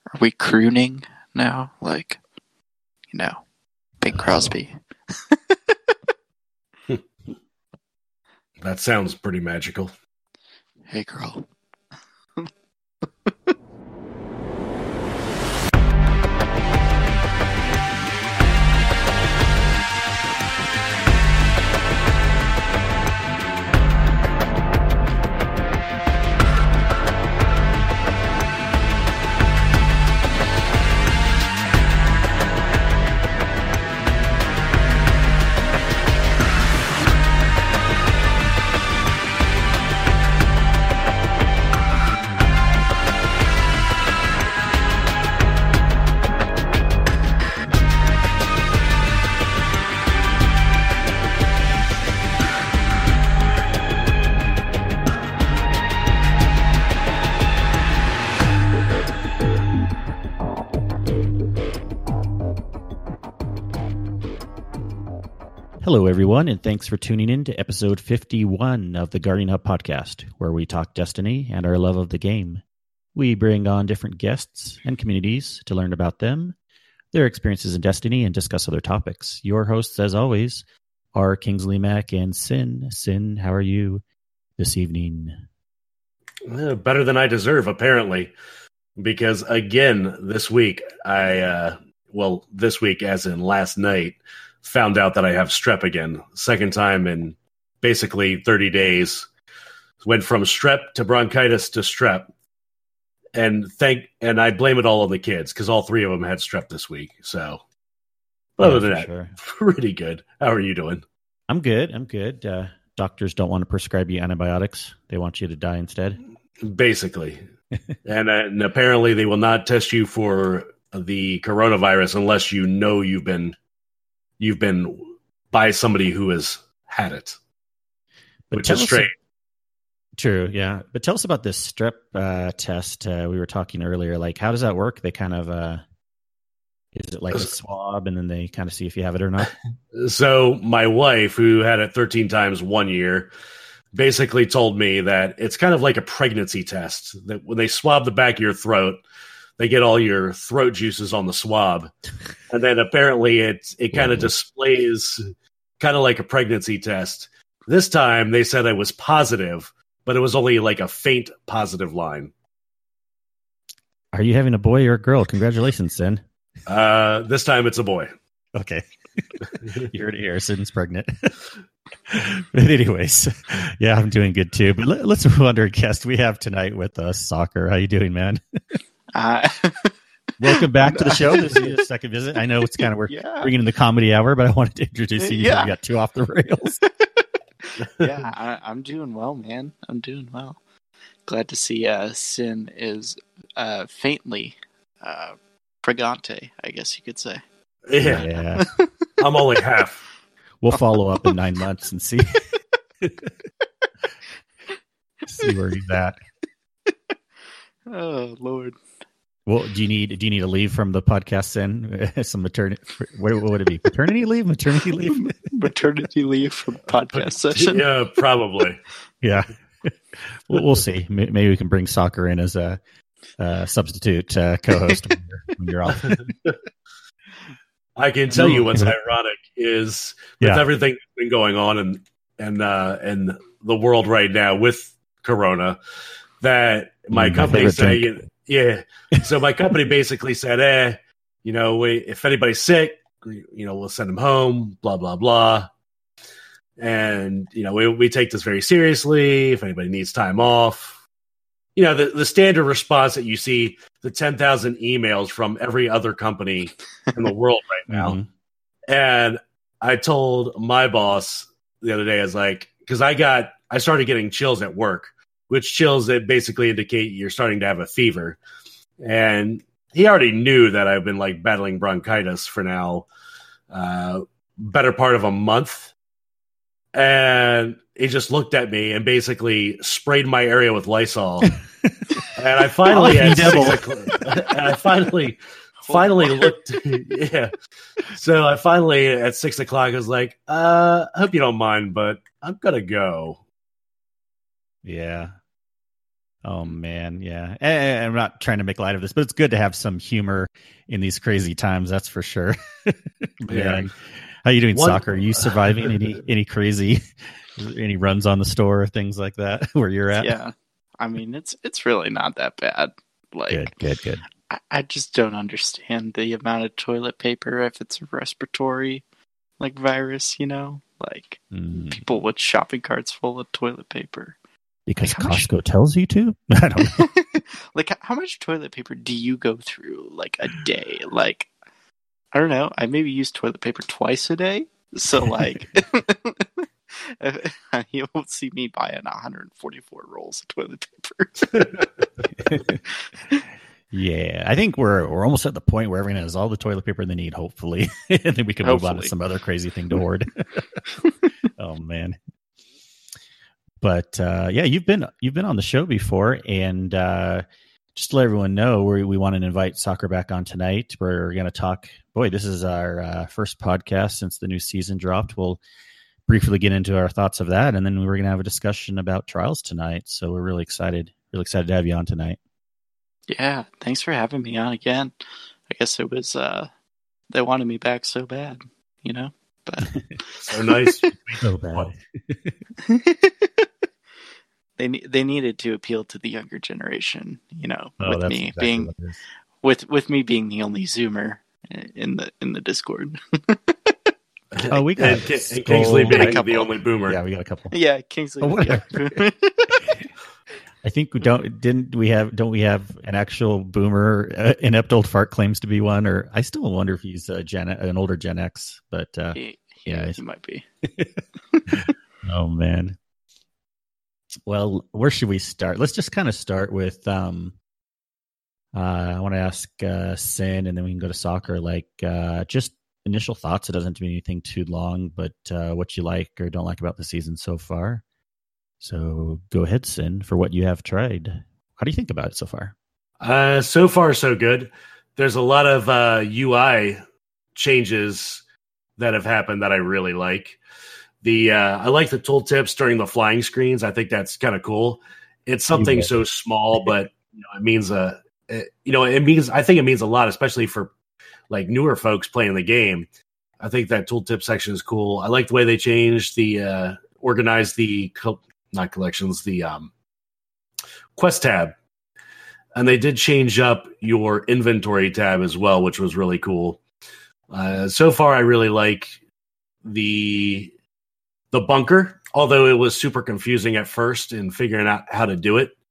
Are we crooning now? Like, Bing Crosby. That sounds pretty magical. Hey, girl. Hello, everyone, and thanks for tuning in to episode 51 of the Guardian Hub podcast, where we talk Destiny and our love of the game. We bring on different guests and communities to learn about them, their experiences in Destiny, and discuss other topics. Your hosts, as always, are Kingsley Mack and Sin. Sin, how are you this evening? Better than I deserve, apparently, because again, this week, this week as in last night, found out that I have strep again. Second time in basically 30 days. Went from strep to bronchitis to strep. And I blame it all on the kids because all three of them had strep this week. So other than that, pretty good. How are you doing? I'm good. Doctors don't want to prescribe you antibiotics. They want you to die instead. Basically. and apparently they will not test you for the coronavirus unless you know you've been by somebody who has had it, which is strange. True, yeah. But tell us about this strep test. We were talking earlier. Like, how does that work? They kind of, is it like a swab and then they kind of see if you have it or not? So my wife, who had it 13 times 1 year, basically told me that it's kind of like a pregnancy test, that when they swab the back of your throat, they get all your throat juices on the swab. And then apparently it kind of displays kind of like a pregnancy test. This time they said I was positive, but it was only like a faint positive line. Are you having a boy or a girl? Congratulations, Sin. This time it's a boy. Okay. You heard it here. Sin's pregnant. But anyways, yeah, I'm doing good too. But let's move on to our guest we have tonight with us, Soccer. How you doing, man? Welcome back to the show. This is your second visit. I know it's kind of bringing in the comedy hour, but I wanted to introduce you. You got two off the rails. Yeah, I'm doing well, man. I'm doing well. Glad to see Sin is faintly pregante, I guess you could say. Yeah. I'm only half. We'll follow up in 9 months and see where he's at. Oh Lord. Well, do you need a leave from the podcast, Sin? Some maternity? What would it be? Paternity leave? Maternity leave? Maternity leave from the podcast session? Yeah, probably. Yeah, we'll see. Maybe we can bring Soccer in as a substitute co-host when you're off. I can tell you what's ironic is with everything that's been going on and the world right now with Corona, that my company said, so my company basically said, if anybody's sick, we'll send them home, blah, blah, blah. And, we take this very seriously. If anybody needs time off, the standard response that you see, the 10,000 emails from every other company in the world right now. Mm-hmm. And I told my boss the other day, I was like, because I started getting chills at work, which chills that basically indicate you're starting to have a fever. And he already knew that I've been like battling bronchitis for now, better part of a month. And he just looked at me and basically sprayed my area with Lysol. And I finally, finally looked. Yeah. So I finally at 6 o'clock, I was like, I hope you don't mind, but I'm going to go. Yeah. Oh man, yeah. And I'm not trying to make light of this, but it's good to have some humor in these crazy times. That's for sure. Man, Yeah. how you doing, Soccer? Are you surviving any crazy, any runs on the store, things like that, where you're at? Yeah, I mean it's really not that bad. Like, good. I just don't understand the amount of toilet paper if it's a respiratory like virus. Like people with shopping carts full of toilet paper. Because like Costco tells you to? I don't know. Like, how much toilet paper do you go through, like, a day? Like, I don't know. I maybe use toilet paper twice a day. So, like, you won't see me buying 144 rolls of toilet paper. Yeah, I think we're almost at the point where everyone has all the toilet paper they need, hopefully. And then we can move on to some other crazy thing to hoard. Oh, man. But yeah, you've been on the show before, and just to let everyone know, we want to invite Soccer back on tonight. We're going to talk. Boy, this is our first podcast since the new season dropped. We'll briefly get into our thoughts of that, and then we're going to have a discussion about Trials tonight. So we're really excited to have you on tonight. Yeah, thanks for having me on again. I guess it was they wanted me back so bad, but so nice, so bad. They needed to appeal to the younger generation, with me exactly being with me being the only Zoomer in the Discord. We got and Kingsley being the only boomer. Yeah, we got a couple. Yeah, Kingsley. Boomer. I think don't we have an actual boomer? Inept Old Fart claims to be one, or I still wonder if he's an older Gen X, but he might be. Oh man. Well, where should we start? Let's just kind of start with I want to ask Sin, and then we can go to Soccer. Like just initial thoughts. It doesn't have to be anything too long, but what you like or don't like about the season so far. So go ahead, Sin, for what you have tried. How do you think about it so far? So far, so good. There's a lot of UI changes that have happened that I really like. I like the tooltips during the flying screens. I think that's kind of cool. It's something so small, but it means I think it means a lot, especially for like newer folks playing the game. I think that tooltip section is cool. I like the way they changed the organize the not collections, the quest tab, and they did change up your inventory tab as well, which was really cool. So far, I really like the bunker, although it was super confusing at first in figuring out how to do it.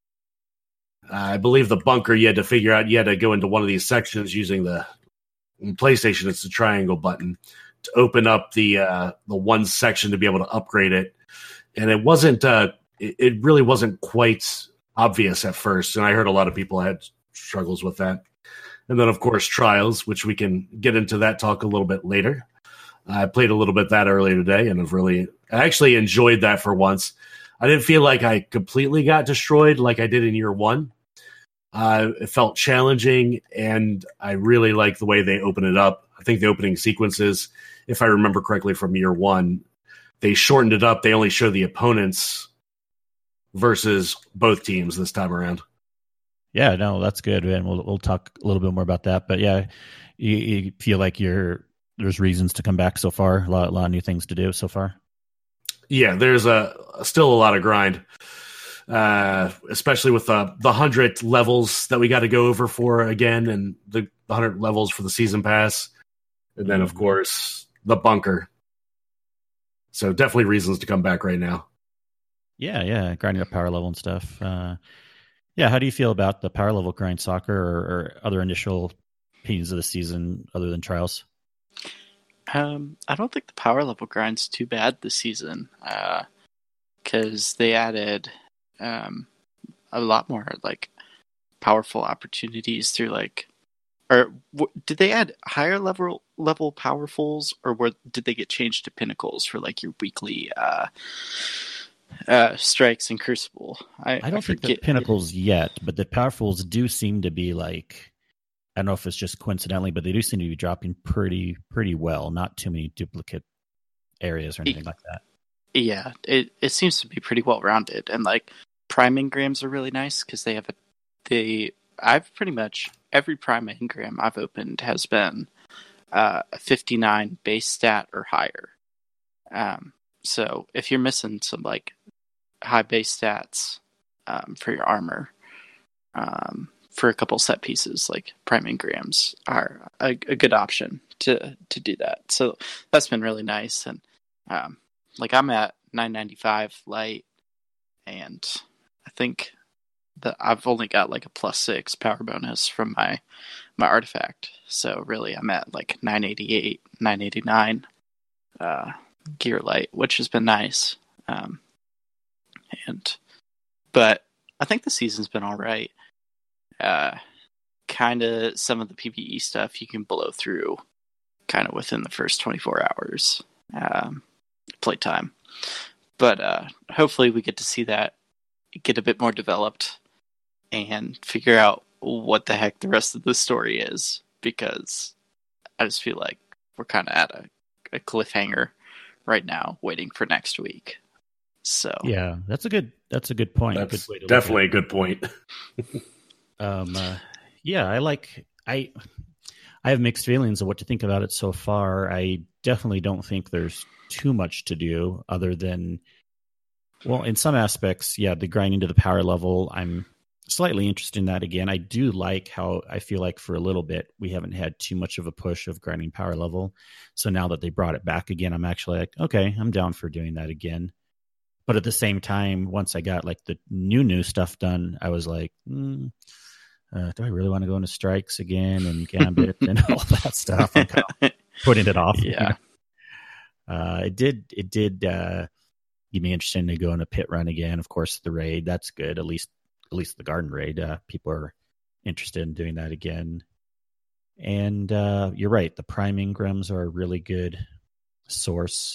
I believe the bunker you had to go into one of these sections using in PlayStation, it's the triangle button to open up the one section to be able to upgrade it. And it wasn't, it really wasn't quite obvious at first. And I heard a lot of people had struggles with that. And then, of course, Trials, which we can get into that talk a little bit later. I played a little bit that earlier today, and I actually enjoyed that for once. I didn't feel like I completely got destroyed like I did in year one. It felt challenging, and I really like the way they open it up. I think the opening sequences, if I remember correctly from year one, they shortened it up. They only show the opponents versus both teams this time around. Yeah, no, that's good, and we'll talk a little bit more about that. But yeah, you feel like there's reasons to come back so far. A lot of new things to do so far. Yeah, there's still a lot of grind, especially with the 100 levels that we got to go over for again, and the 100 levels for the season pass, and then of course the bunker. So definitely reasons to come back right now. Yeah, grinding up power level and stuff. Yeah, how do you feel about the power level grind, Soccer, or other initial opinions of the season other than Trials? I don't think the power level grind's too bad this season, because they added a lot more like powerful opportunities through did they add higher level powerfuls, or did they get changed to pinnacles for like your weekly strikes in Crucible? I don't think the pinnacles yet, but the powerfuls do seem to be like, I don't know if it's just coincidentally, but they do seem to be dropping pretty well. Not too many duplicate areas or anything like that. Yeah, it seems to be pretty well rounded, and like prime engrams are really nice because they have I've pretty much every prime engram I've opened has been a 59 base stat or higher. So if you're missing some like high base stats for your armor, for a couple set pieces, like prime engrams are a good option to do that. So that's been really nice. And like I'm at 995 light, and I think that I've only got like a +6 power bonus from my artifact. So really I'm at like 988, 989 gear light, which has been nice. But I think the season's been all right. Kind of some of the PvE stuff you can blow through kind of within the first 24 hours playtime. But hopefully we get to see that get a bit more developed and figure out what the heck the rest of the story is, because I just feel like we're kind of at a cliffhanger right now, waiting for next week. So yeah, that's a good point. That's definitely a good point. Yeah, I have mixed feelings of what to think about it so far. I definitely don't think there's too much to do other than, well, in some aspects, yeah, the grinding to the power level, I'm slightly interested in that again. I do like how I feel like for a little bit we haven't had too much of a push of grinding power level. So now that they brought it back again, I'm actually like, okay, I'm down for doing that again. But at the same time, once I got like the new stuff done, I was like, do I really want to go into strikes again and Gambit and all that stuff? I'm kind of putting it off. Yeah. It did give me interested to go in a pit run again. Of course, the raid, that's good. At least the garden raid, people are interested in doing that again. And you're right, the prime engrams are a really good source.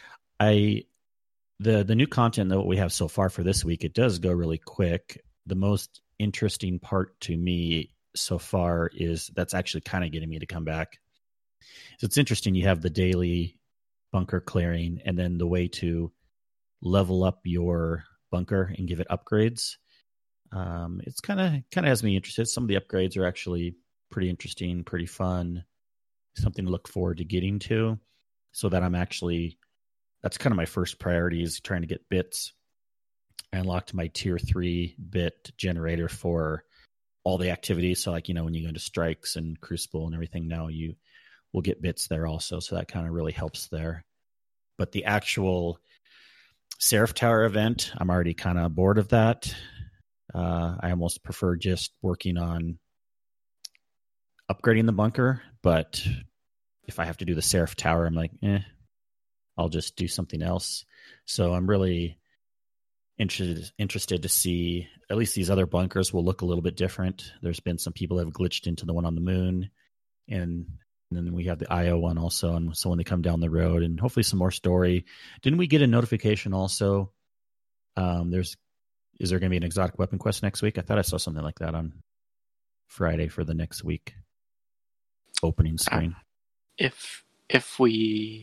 The new content that we have so far for this week, it does go really quick. The most interesting part to me so far is that's actually kind of getting me to come back. So it's interesting. You have the daily bunker clearing, and then the way to level up your bunker and give it upgrades. It's kind of has me interested. Some of the upgrades are actually pretty interesting, pretty fun, something to look forward to getting to. So that that's kind of my first priority is trying to get bits. I unlocked my tier 3 bit generator for all the activities. So like, when you go into strikes and Crucible and everything, now you will get bits there also. So that kind of really helps there. But the actual Seraph Tower event, I'm already kind of bored of that. I almost prefer just working on upgrading the bunker. But if I have to do the Seraph Tower, I'm like, I'll just do something else. So I'm really interested to see at least these other bunkers will look a little bit different. There's been some people that have glitched into the one on the moon, and then we have the IO one also. And so when they come down the road, and hopefully some more story. Didn't we get a notification also? Is there going to be an exotic weapon quest next week? I thought I saw something like that on Friday for the next week opening screen. If we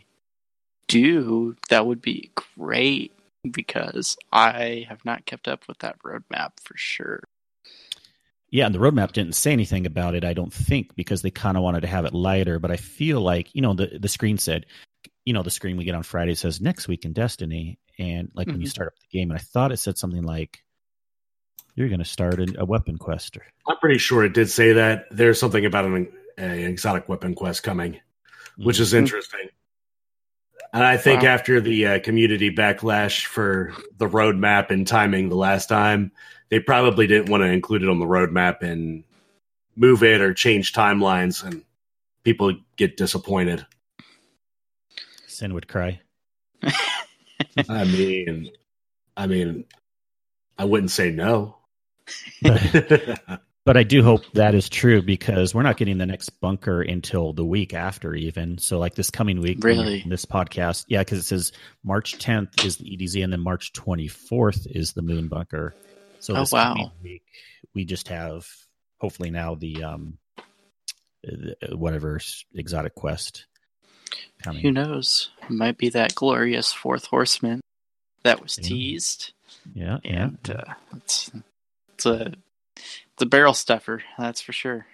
do, that would be great, because I have not kept up with that roadmap for sure. Yeah, and the roadmap didn't say anything about it, I don't think, because they kind of wanted to have it lighter. But I feel like, the screen said, the screen we get on Friday says next week in Destiny, and like when you start up the game, and I thought it said something like, you're going to start a weapon quest. I'm pretty sure it did say that. There's something about an exotic weapon quest coming, which is interesting. And I think after the community backlash for the roadmap and timing the last time, they probably didn't want to include it on the roadmap and move it or change timelines, and people get disappointed. Sin would cry. I mean, I wouldn't say no. But I do hope that is true, because we're not getting the next bunker until the week after even. So like this coming week, really, this podcast. Yeah, because it says March 10th is the EDZ, and then March 24th is the moon bunker. So this coming week, we just have hopefully now the whatever exotic quest coming. Who knows? It might be that glorious fourth horseman that was teased. Yeah, and it's a barrel stuffer, that's for sure.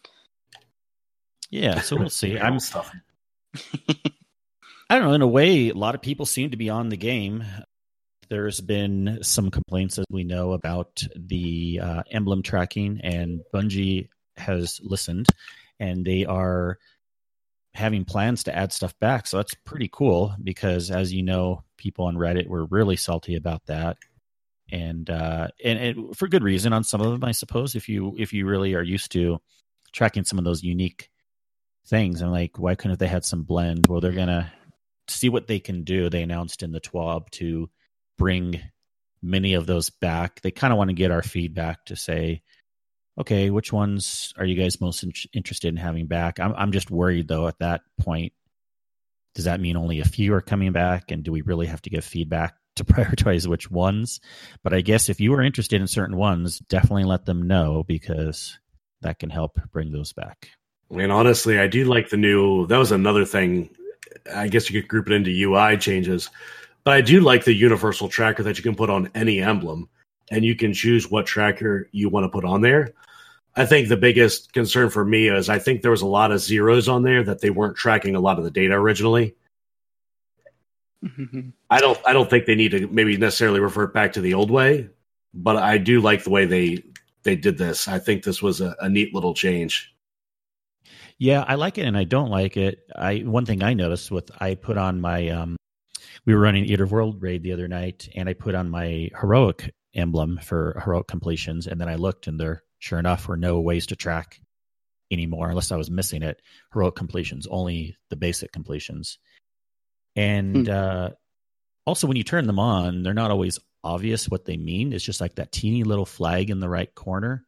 Yeah, so we'll see. Barrel stuffer. I don't know. In a way, a lot of people seem to be on the game. There's been some complaints, as we know, about the emblem tracking, and Bungie has listened, and they are having plans to add stuff back. So that's pretty cool because, as you know, people on Reddit were really salty about that, and for good reason on some of them, I suppose. If you really are used to tracking some of those unique things, and like, why couldn't they had some blend? Well, they're gonna see what they can do. They announced in the TWAB to bring many of those back. They kind of want to get our feedback to say, okay, which ones are you guys most interested in having back? I'm just worried, though, at that point, does that mean only a few are coming back? And do we really have to give feedback to prioritize which ones? But I guess if you are interested in certain ones, definitely let them know, because that can help bring those back. And honestly, I do like the new, that was another thing, I guess you could group it into UI changes, but I do like the universal tracker that you can put on any emblem, and you can choose what tracker you want to put on there. I think the biggest concern for me is I think there was a lot of zeros on there that they weren't tracking a lot of the data originally. Mm-hmm. I don't think they need to maybe necessarily revert back to the old way, but I do like the way they did this. I think this was a neat little change. Yeah, I like it and I don't like it. One thing I noticed I put on my we were running Eater World Raid the other night, and I put on my heroic emblem for heroic completions, and then I looked, and there, sure enough, were no ways to track anymore unless I was missing it. Heroic completions, only the basic completions. And also, when you turn them on, they're not always obvious what they mean. It's just like that teeny little flag in the right corner.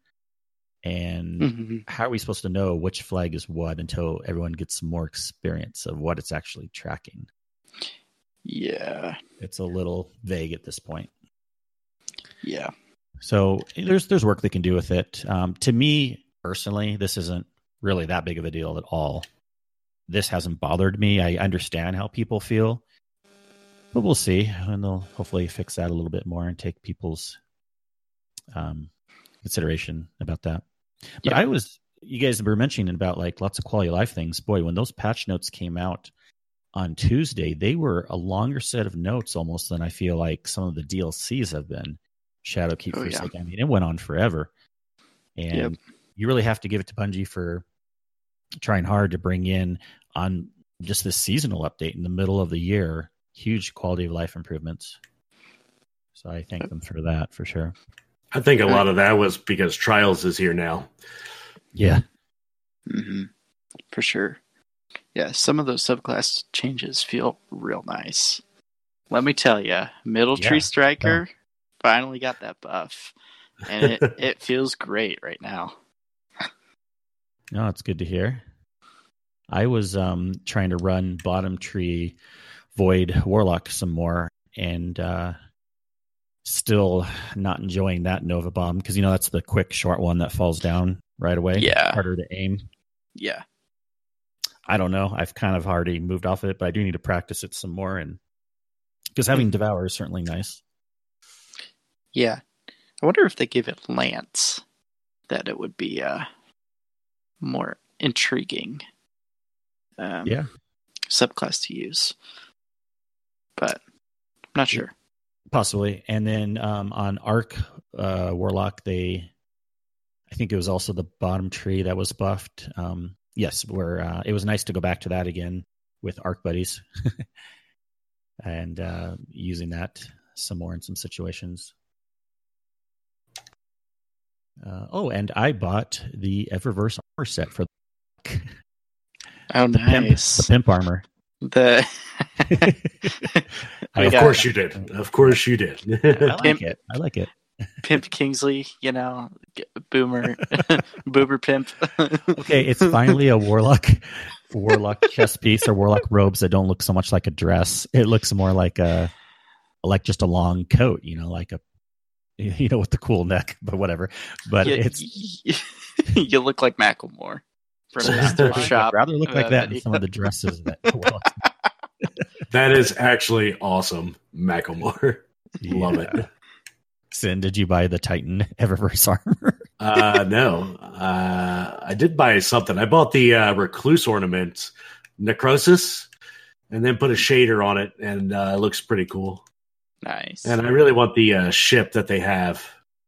And how are we supposed to know which flag is what until everyone gets some more experience of what it's actually tracking? Yeah. It's a little vague at this point. Yeah. So there's work they can do with it. To me, personally, this isn't really that big of a deal at all. This hasn't bothered me. I understand how people feel, but we'll see. And they'll hopefully fix that a little bit more and take people's consideration about that. But yeah. You guys were mentioning about like lots of quality of life things. Boy, when those patch notes came out on Tuesday, they were a longer set of notes almost than I feel like some of the DLCs have been. Shadowkeep, Forsaken. I mean, it went on forever. And you really have to give it to Bungie for trying hard to bring in on just this seasonal update in the middle of the year, huge quality of life improvements. So I thank them for that, for sure. I think a lot of that was because Trials is here now. Yeah. Mm-hmm. For sure. Yeah, some of those subclass changes feel real nice. Let me tell you, Middle Tree Striker finally got that buff, and it feels great right now. No, it's good to hear. I was trying to run Bottom Tree Void Warlock some more, and still not enjoying that Nova Bomb, because that's the quick short one that falls down right away. Yeah, harder to aim. Yeah. I don't know. I've kind of already moved off of it, but I do need to practice it some more, and because having Devour is certainly nice. Yeah. I wonder if they give it Lance, that it would be more intriguing subclass to use. But I'm not sure. Possibly. And then on Arc Warlock, I think it was also the Bottom Tree that was buffed. Yes, where it was nice to go back to that again with Arc Buddies and using that some more in some situations. And I bought the Eververse armor set for nice. The pimp armor. Of course you did. Of course you did. I like it. Pimp Kingsley, Boomer Pimp. Okay, it's finally a warlock chest piece or warlock robes that don't look so much like a dress. It looks more like just a long coat, like a with the cool neck, but whatever. But you look like Macklemore from Master Shop. I'd rather look like that than some of the dresses that. That is actually awesome, Macklemore. Love it. Sin, did you buy the Titan Eververse armor? No. I did buy something. I bought the Recluse ornament, Necrosis, and then put a shader on it, and it looks pretty cool. Nice. And I really want the ship that they have.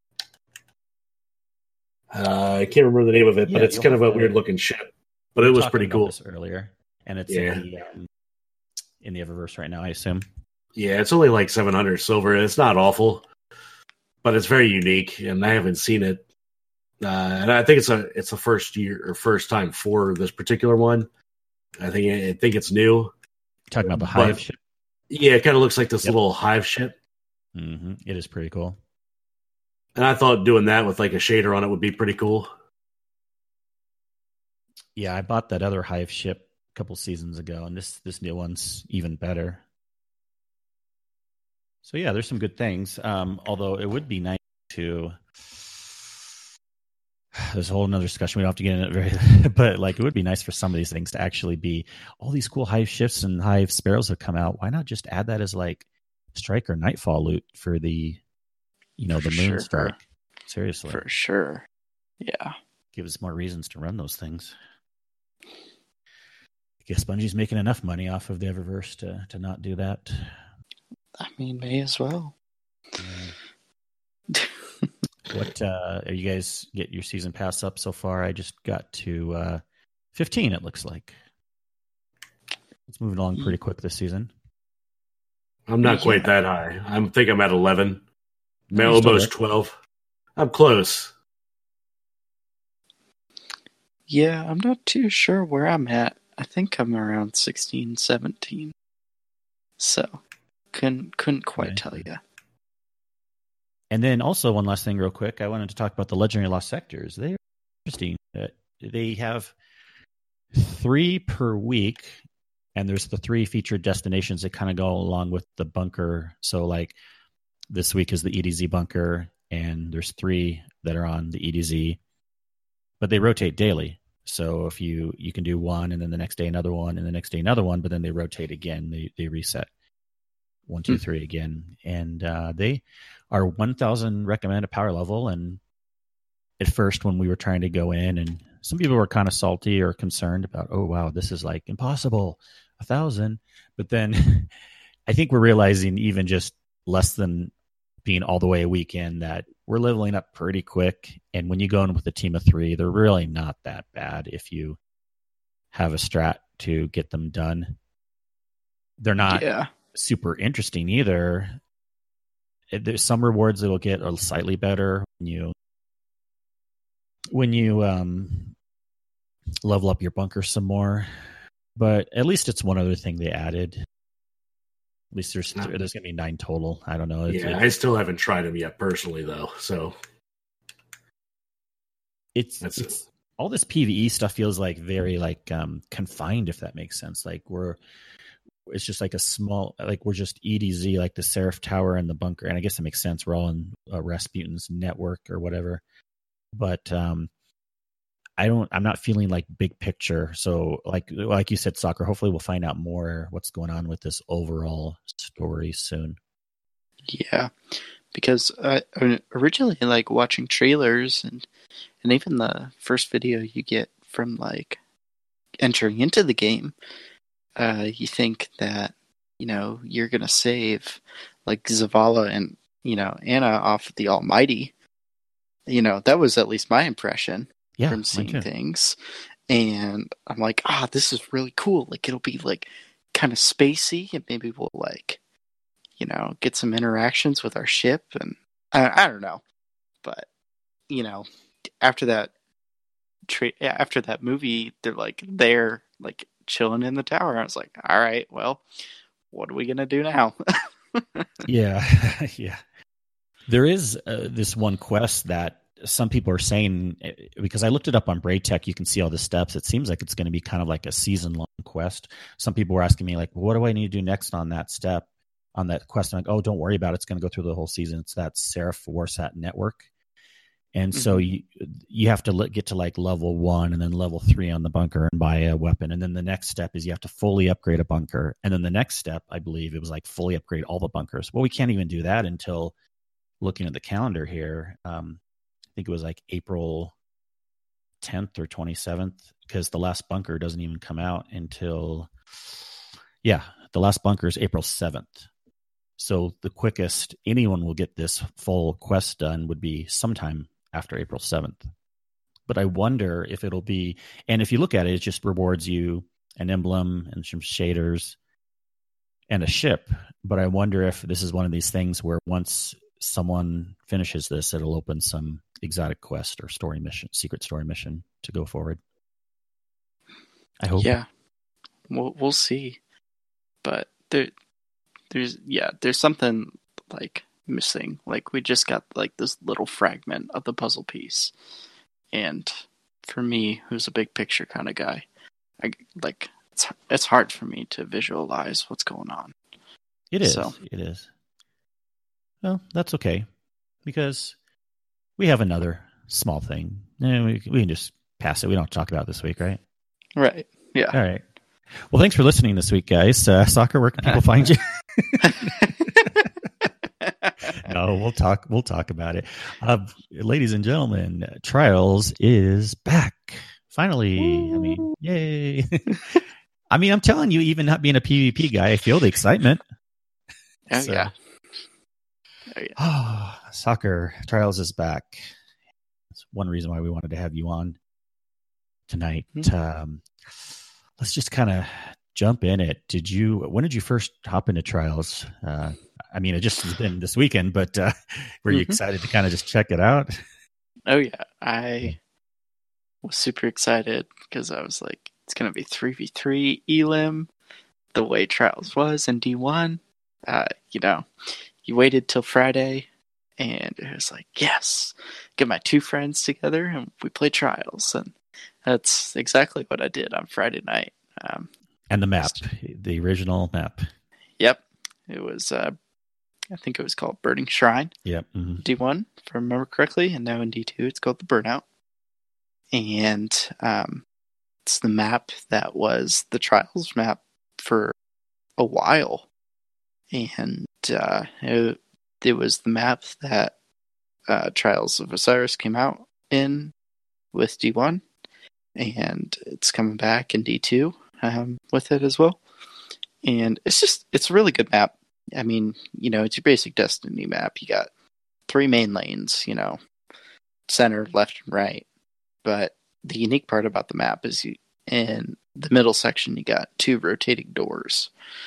I can't remember the name of it, but it's kind of a weird-looking ship. But it was pretty cool. This earlier, and it's in the Eververse right now, I assume. Yeah, it's only like 700 silver. It's not awful, but it's very unique, and I haven't seen it. And I think it's a first time for this particular one. I think it's new. You're talking about the Hive ship. Yeah, it kind of looks like this little Hive ship. Mm-hmm. It is pretty cool. And I thought doing that with like a shader on it would be pretty cool. Yeah, I bought that other Hive ship a couple seasons ago, and this new one's even better. So yeah, there's some good things. Although it would be nice to. There's a whole another discussion. We don't have to get in it, but like it would be nice for some of these things to actually be all these cool Hive ships and Hive sparrows have come out. Why not just add that as like strike or nightfall loot for the, the moon strike? Seriously, for sure. Yeah, give us more reasons to run those things. I guess Bungie's making enough money off of the Eververse to not do that. I mean, may as well. What are you guys get your season pass up so far? I just got to 15. It looks like it's moving along pretty quick this season. I'm not quite that high. I think I'm at 11, almost 12. I'm close. Yeah, I'm not too sure where I'm at. I think I'm around 16, 17. So couldn't quite tell you. And then also one last thing real quick. I wanted to talk about the Legendary Lost Sectors. They are interesting. They have 3 per week, and there's the 3 featured destinations that kind of go along with the bunker. So like this week is the EDZ bunker, and there's 3 that are on the EDZ, but they rotate daily. So if you can do one, and then the next day another one, and the next day another one, but then they rotate again. They reset 1, 2, 3 again, and they are 1,000 recommended power level. And at first, when we were trying to go in, and some people were kind of salty or concerned about, oh wow, this is like impossible, 1,000. But then I think we're realizing even just less than being all the way a weekend that we're leveling up pretty quick. And when you go in with a team of 3, they're really not that bad if you have a strat to get them done. They're not super interesting either. There's some rewards that will get slightly better when you level up your bunker some more. But at least it's one other thing they added. At least there's going to be 9 total. I don't know. I still haven't tried them yet personally, though. So it's all this PvE stuff feels like very like confined, if that makes sense. Like it's just like a small, like we're just EDZ, like the Seraph Tower and the bunker. And I guess it makes sense. We're all in Rasputin's network or whatever. But I'm not feeling like big picture. So like you said, Soccer, hopefully we'll find out more what's going on with this overall story soon. Yeah, because originally like watching trailers and even the first video you get from like entering into the game, you think that, you're going to save like Zavala and, Anna off of the Almighty. That was at least my impression from seeing things. And I'm like, this is really cool. Like, it'll be like kind of spacey, and maybe we'll like, get some interactions with our ship. And I don't know. But, after that movie, they're like chilling in the tower. I was like, all right, well, what are we going to do now? Yeah. There is this one quest that some people are saying, because I looked it up on Braid Tech, you can see all the steps. It seems like it's going to be kind of like a season-long quest. Some people were asking me, like, what do I need to do next on that step, on that quest? I'm like, oh, don't worry about it. It's going to go through the whole season. It's that Seraph Warsat network. And so you have to get to like level 1 and then level 3 on the bunker and buy a weapon. And then the next step is you have to fully upgrade a bunker. And then the next step, I believe it was like fully upgrade all the bunkers. Well, we can't even do that until looking at the calendar here. I think it was like April 10th or 27th, because the last bunker doesn't even come out until, the last bunker is April 7th. So the quickest anyone will get this full quest done would be sometime after April 7th. But I wonder if it'll be, and if you look at it, it just rewards you an emblem and some shaders and a ship. But I wonder if this is one of these things where once someone finishes this, it'll open some exotic quest or story mission, secret story mission to go forward. I hope. Yeah, we'll see. But there's something like missing. Like we just got like this little fragment of the puzzle piece, and for me, who's a big picture kind of guy, it's hard for me to visualize what's going on. It is. It is. Well, that's okay, because we have another small thing. We can just pass it. We don't talk about it this week, right? Right. Yeah. All right. Well, thanks for listening this week, guys. Soccer, where can people find you? No, we'll talk about it. Ladies and gentlemen, Trials is back. Finally. Woo. I mean, yay. I mean, I'm telling you, even not being a PvP guy, I feel the excitement. Oh, so. Yeah. Soccer, Trials is back. That's one reason why we wanted to have you on tonight. Mm-hmm. Let's just kind of jump in it. When did you first hop into Trials? I mean, it just has been this weekend, but were you excited to kind of just check it out? Oh, yeah. I was super excited because I was like, it's going to be 3v3 Elim, the way Trials was in D1. You waited till Friday, and it was like, yes, get my two friends together, and we play Trials. And that's exactly what I did on Friday night. And the map, the original map. Yep. It was, I think it was called Burning Shrine. Yep. Mm-hmm. D1, if I remember correctly. And now in D2, it's called the Burnout. And it's the map that was the Trials map for a while. And it was the map that Trials of Osiris came out in with D1. And it's coming back in D2 with it as well. And it's a really good map. I mean, it's your basic Destiny map. You got 3 main lanes, center, left, and right. But the unique part about the map is in the middle section, you got 2 rotating doors,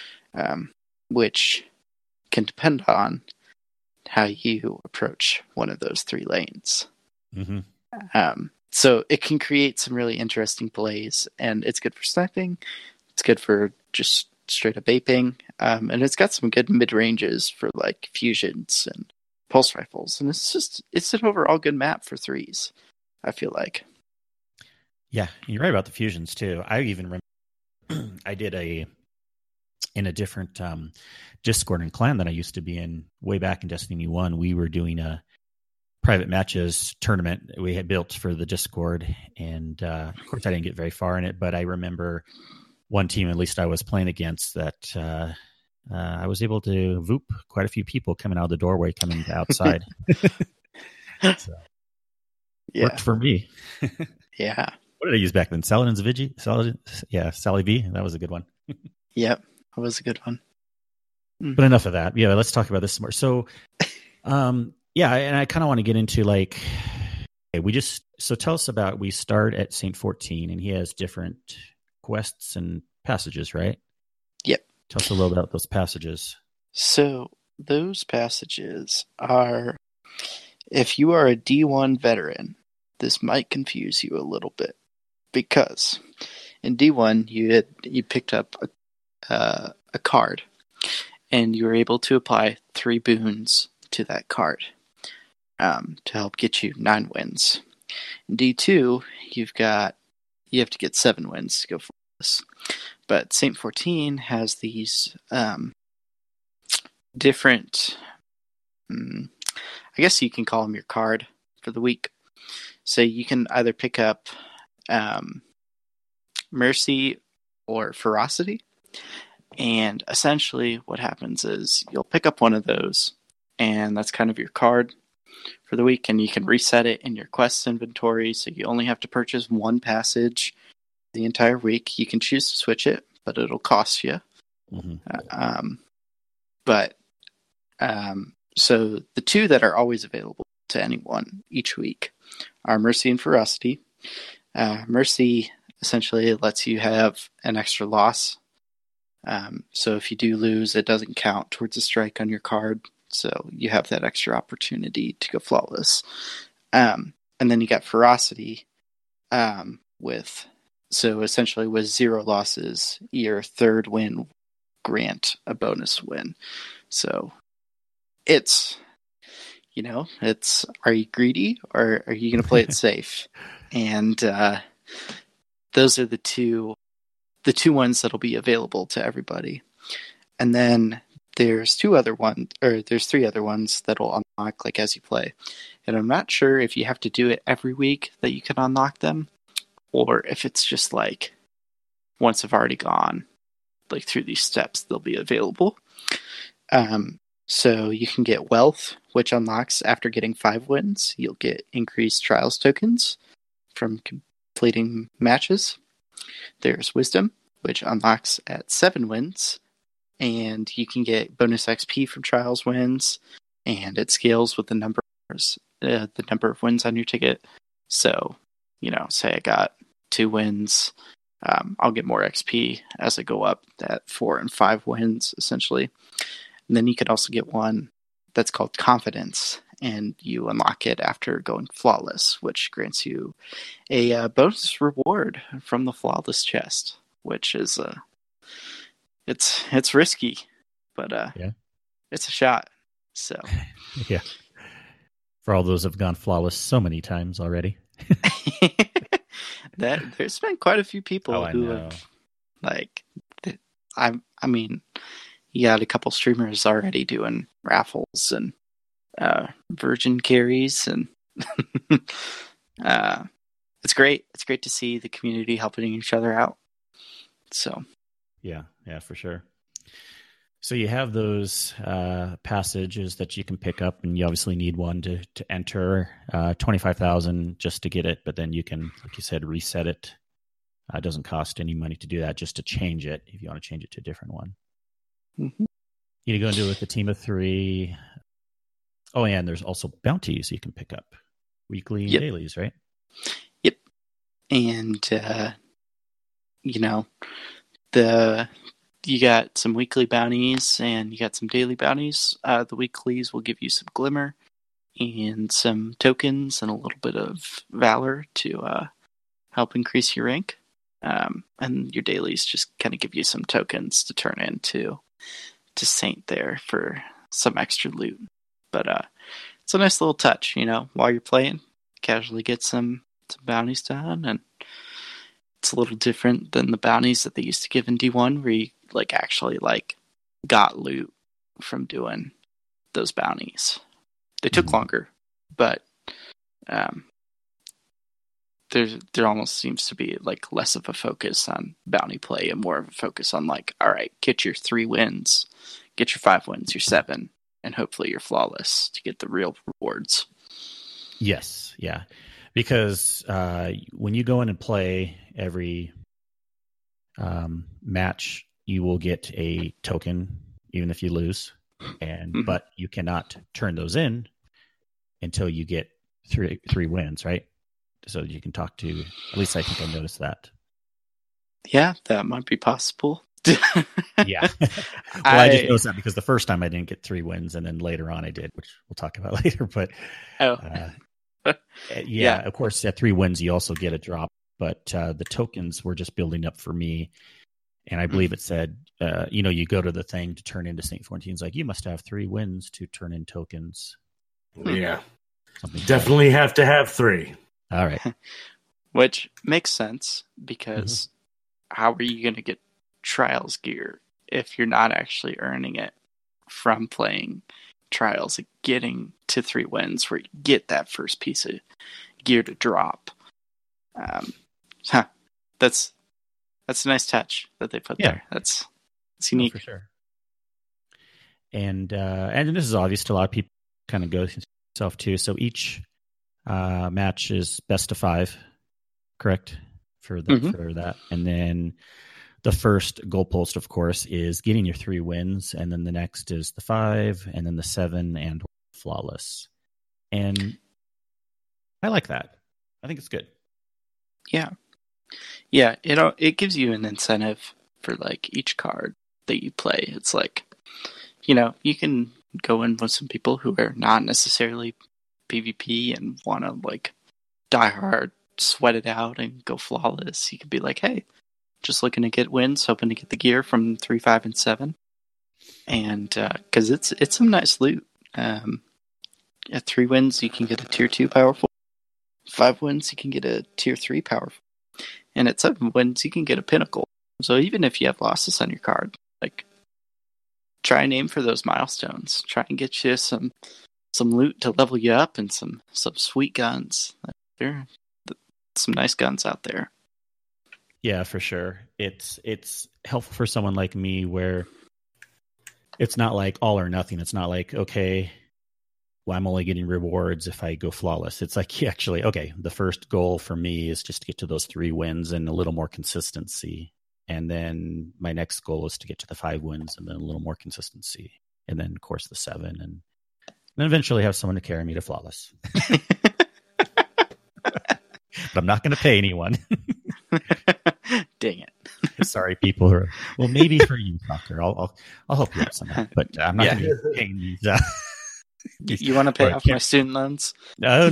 which can depend on how you approach one of those 3 lanes. Mm-hmm. So it can create some really interesting plays, and it's good for sniping. It's good for just straight up aping, and it's got some good mid ranges for like fusions and pulse rifles, and it's an overall good map for 3s. I feel like. Yeah, you're right about the fusions too. I even remember I did in a different Discord and clan that I used to be in way back in Destiny 1. We were doing a private matches tournament we had built for the Discord, and of course I didn't get very far in it, but I remember one team, at least I was playing against, that I was able to voop quite a few people coming out of the doorway, coming outside. So, yeah. Worked for me. Yeah. What did I use back then? Saladin's Vigi? Sally V. That was a good one. Yep, that was a good one. But enough of that. Yeah, let's talk about this some more. So, yeah, and I kind of want to get into like, so tell us about, we start at Saint 14, and he has different quests and passages, right? Yep. Tell us a little about those passages. So those passages are, if you are a D1 veteran, this might confuse you a little bit, because in D1 you picked up a card, and you were able to apply 3 boons to that card to help get you 9 wins. In D2 you have to get 7 wins to go for this. But Saint 14 has these different, I guess you can call them your card for the week. So you can either pick up Mercy or Ferocity. And essentially what happens is you'll pick up one of those, and that's kind of your card for the week, and you can reset it in your quest inventory, so you only have to purchase one passage the entire week. You can choose to switch it, but it'll cost you. Mm-hmm. So the two that are always available to anyone each week are Mercy and Ferocity. Mercy essentially lets you have an extra loss. So if you do lose, it doesn't count towards a strike on your card. So you have that extra opportunity to go flawless. And then you got Ferocity so essentially with 0 losses, your third win grant a bonus win. So it's, are you greedy or are you going to play it safe? And those are the two ones that'll be available to everybody. And then there's 3 other ones that'll unlock like as you play. And I'm not sure if you have to do it every week that you can unlock them, or if it's just like once I've already gone like through these steps, they'll be available. So you can get Wealth, which unlocks after getting 5 wins. You'll get increased Trials tokens from completing matches. There's Wisdom, which unlocks at 7 wins, and you can get bonus XP from Trials wins, and it scales with the number of wins on your ticket. So, say I got 2 wins, I'll get more XP as I go up at 4 and 5 wins, essentially. And then you could also get one that's called Confidence, and you unlock it after going flawless, which grants you a bonus reward from the flawless chest, which is it's risky, but it's a shot. So yeah, for all those who've gone flawless so many times already. There's been quite a few people who have, like, I mean, you got a couple streamers already doing raffles and virgin carries, and it's great. It's great to see the community helping each other out. So yeah, for sure. So you have those passages that you can pick up, and you obviously need one to enter. 25,000 just to get it, but then you can, like you said, reset it. It doesn't cost any money to do that, just to change it if you want to change it to a different one. Mm-hmm. You go into it with a team of 3. Oh, yeah, and there's also bounties you can pick up, weekly and dailies, right? Yep. And you got some weekly bounties and you got some daily bounties. The weeklies will give you some glimmer and some tokens and a little bit of valor to help increase your rank. And your dailies just kind of give you some tokens to turn into Saint there for some extra loot. But it's a nice little touch, while you're playing, casually get some bounties done, and it's a little different than the bounties that they used to give in D1, where you actually got loot from doing those bounties. They took longer, but there almost seems to be less of a focus on bounty play and more of a focus on all right, get your 3 wins, get your 5 wins, your 7, and hopefully you're flawless to get the real rewards. Yes, yeah. Because when you go in and play every match, you will get a token, even if you lose, but you cannot turn those in until you get 3 wins, right? So you can talk to. At least I think I noticed that. Yeah, that might be possible. Yeah. Well, I just noticed that because the first time I didn't get 3 wins, and then later on I did, which we'll talk about later. But yeah, of course, at 3 wins you also get a drop, but the tokens were just building up for me, and I believe it said, you go to the thing to turn into St. Florentine's, you must have 3 wins to turn in tokens. Yeah, definitely have to have 3. All right, which makes sense because how are you going to get Trials gear if you're not actually earning it from playing Trials and getting to 3 wins where you get that first piece of gear to drop? That's a nice touch that they put there. That's unique. for sure. And this is obvious to a lot of people, kind of go yourself too. So each match is best of 5, correct? For that. And then the first goalpost, of course, is getting your 3 wins. And then the next is the 5, and then the 7, and flawless. And I like that. I think it's good. Yeah. Yeah, it gives you an incentive for like each card that you play. It's like, you can go in with some people who are not necessarily PvP and want to like die hard, sweat it out, and go flawless. You could be like, hey, just looking to get wins, hoping to get the gear from 3, 5, and 7. And because it's some nice loot. At 3 wins, you can get a tier 2 powerful. 5 wins, you can get a tier 3 powerful. And at 7 wins, you can get a pinnacle. So even if you have losses on your card, like, try and aim for those milestones. Try and get you some loot to level you up, and some sweet guns. There are some nice guns out there. Yeah, for sure. It's helpful for someone like me where it's not like all or nothing. It's not like, okay, well, I'm only getting rewards if I go flawless. It's like, actually, okay, the first goal for me is just to get to those 3 wins and a little more consistency. And then my next goal is to get to the 5 wins and then a little more consistency. And then, of course, the 7. And then eventually have someone to carry me to flawless. But I'm not going to pay anyone. Dang it. Sorry, people. Well, maybe for you, Soccer. I'll help you out somehow. But I'm not going to be paying these. You want to pay off my student loans? No.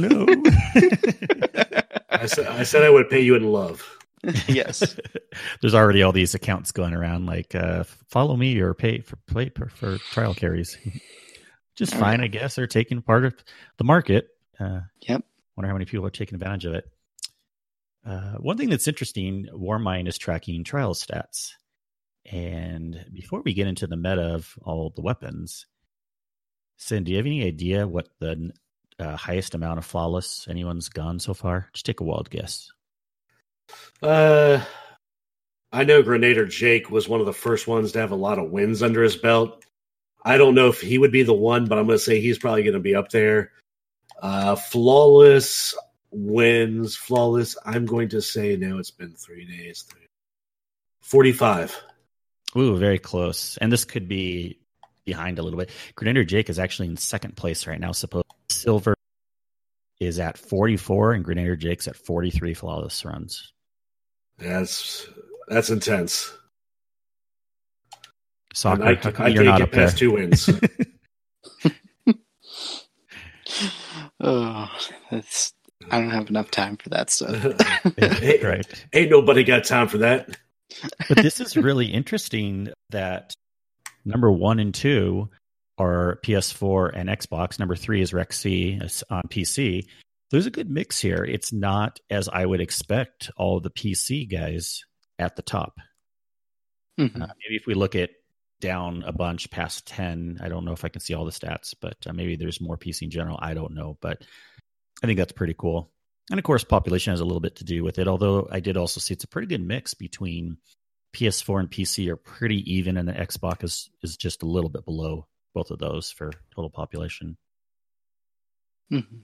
I said I would pay you in love. Yes. There's already all these accounts going around like follow me or pay for trial carries. Just fine, I guess. They're taking part of the market. Yep. Wonder how many people are taking advantage of it. One thing that's interesting, Warmind is tracking trial stats. And before we get into the meta of all the weapons, Sin, do you have any idea what the highest amount of flawless anyone's gone so far? Just take a wild guess. I know Grenader Jake was one of the first ones to have a lot of wins under his belt. I don't know if he would be the one, but I'm going to say he's probably going to be up there. Flawless wins. Flawless, I'm going to say now it's been 3 days. 45. Ooh, very close. And this could be behind a little bit. Grenader Jake is actually in second place right now. Suppose Silver is at 44 and Grenader Jake's at 43 flawless runs. That's intense. Soccer, I can't get past 2 wins. Oh, I don't have enough time for that stuff. Right. Ain't nobody got time for that. But this is really interesting that number 1 and 2 are PS4 and Xbox. Number 3 is Rec C on PC. There's a good mix here. It's not as I would expect all the PC guys at the top. Mm-hmm. Maybe if we look at down a bunch past 10, I don't know if I can see all the stats, but maybe there's more PC in general. I don't know, but I think that's pretty cool. And of course, population has a little bit to do with it, although I did also see it's a pretty good mix between PS4 and PC are pretty even, and the Xbox is just a little bit below both of those for total population. Mm-hmm.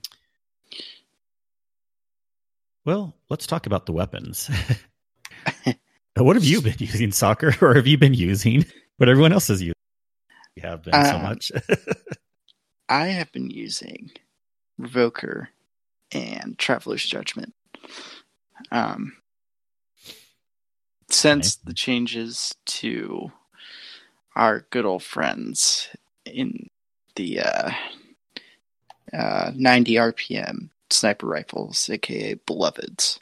Well, let's talk about the weapons. What have you been using, Soccer, or have you been using what everyone else is using? You have been so much. I have been using Revoker and Traveler's Judgment. Since the changes to our good old friends in the 90 RPM sniper rifles, aka Beloveds,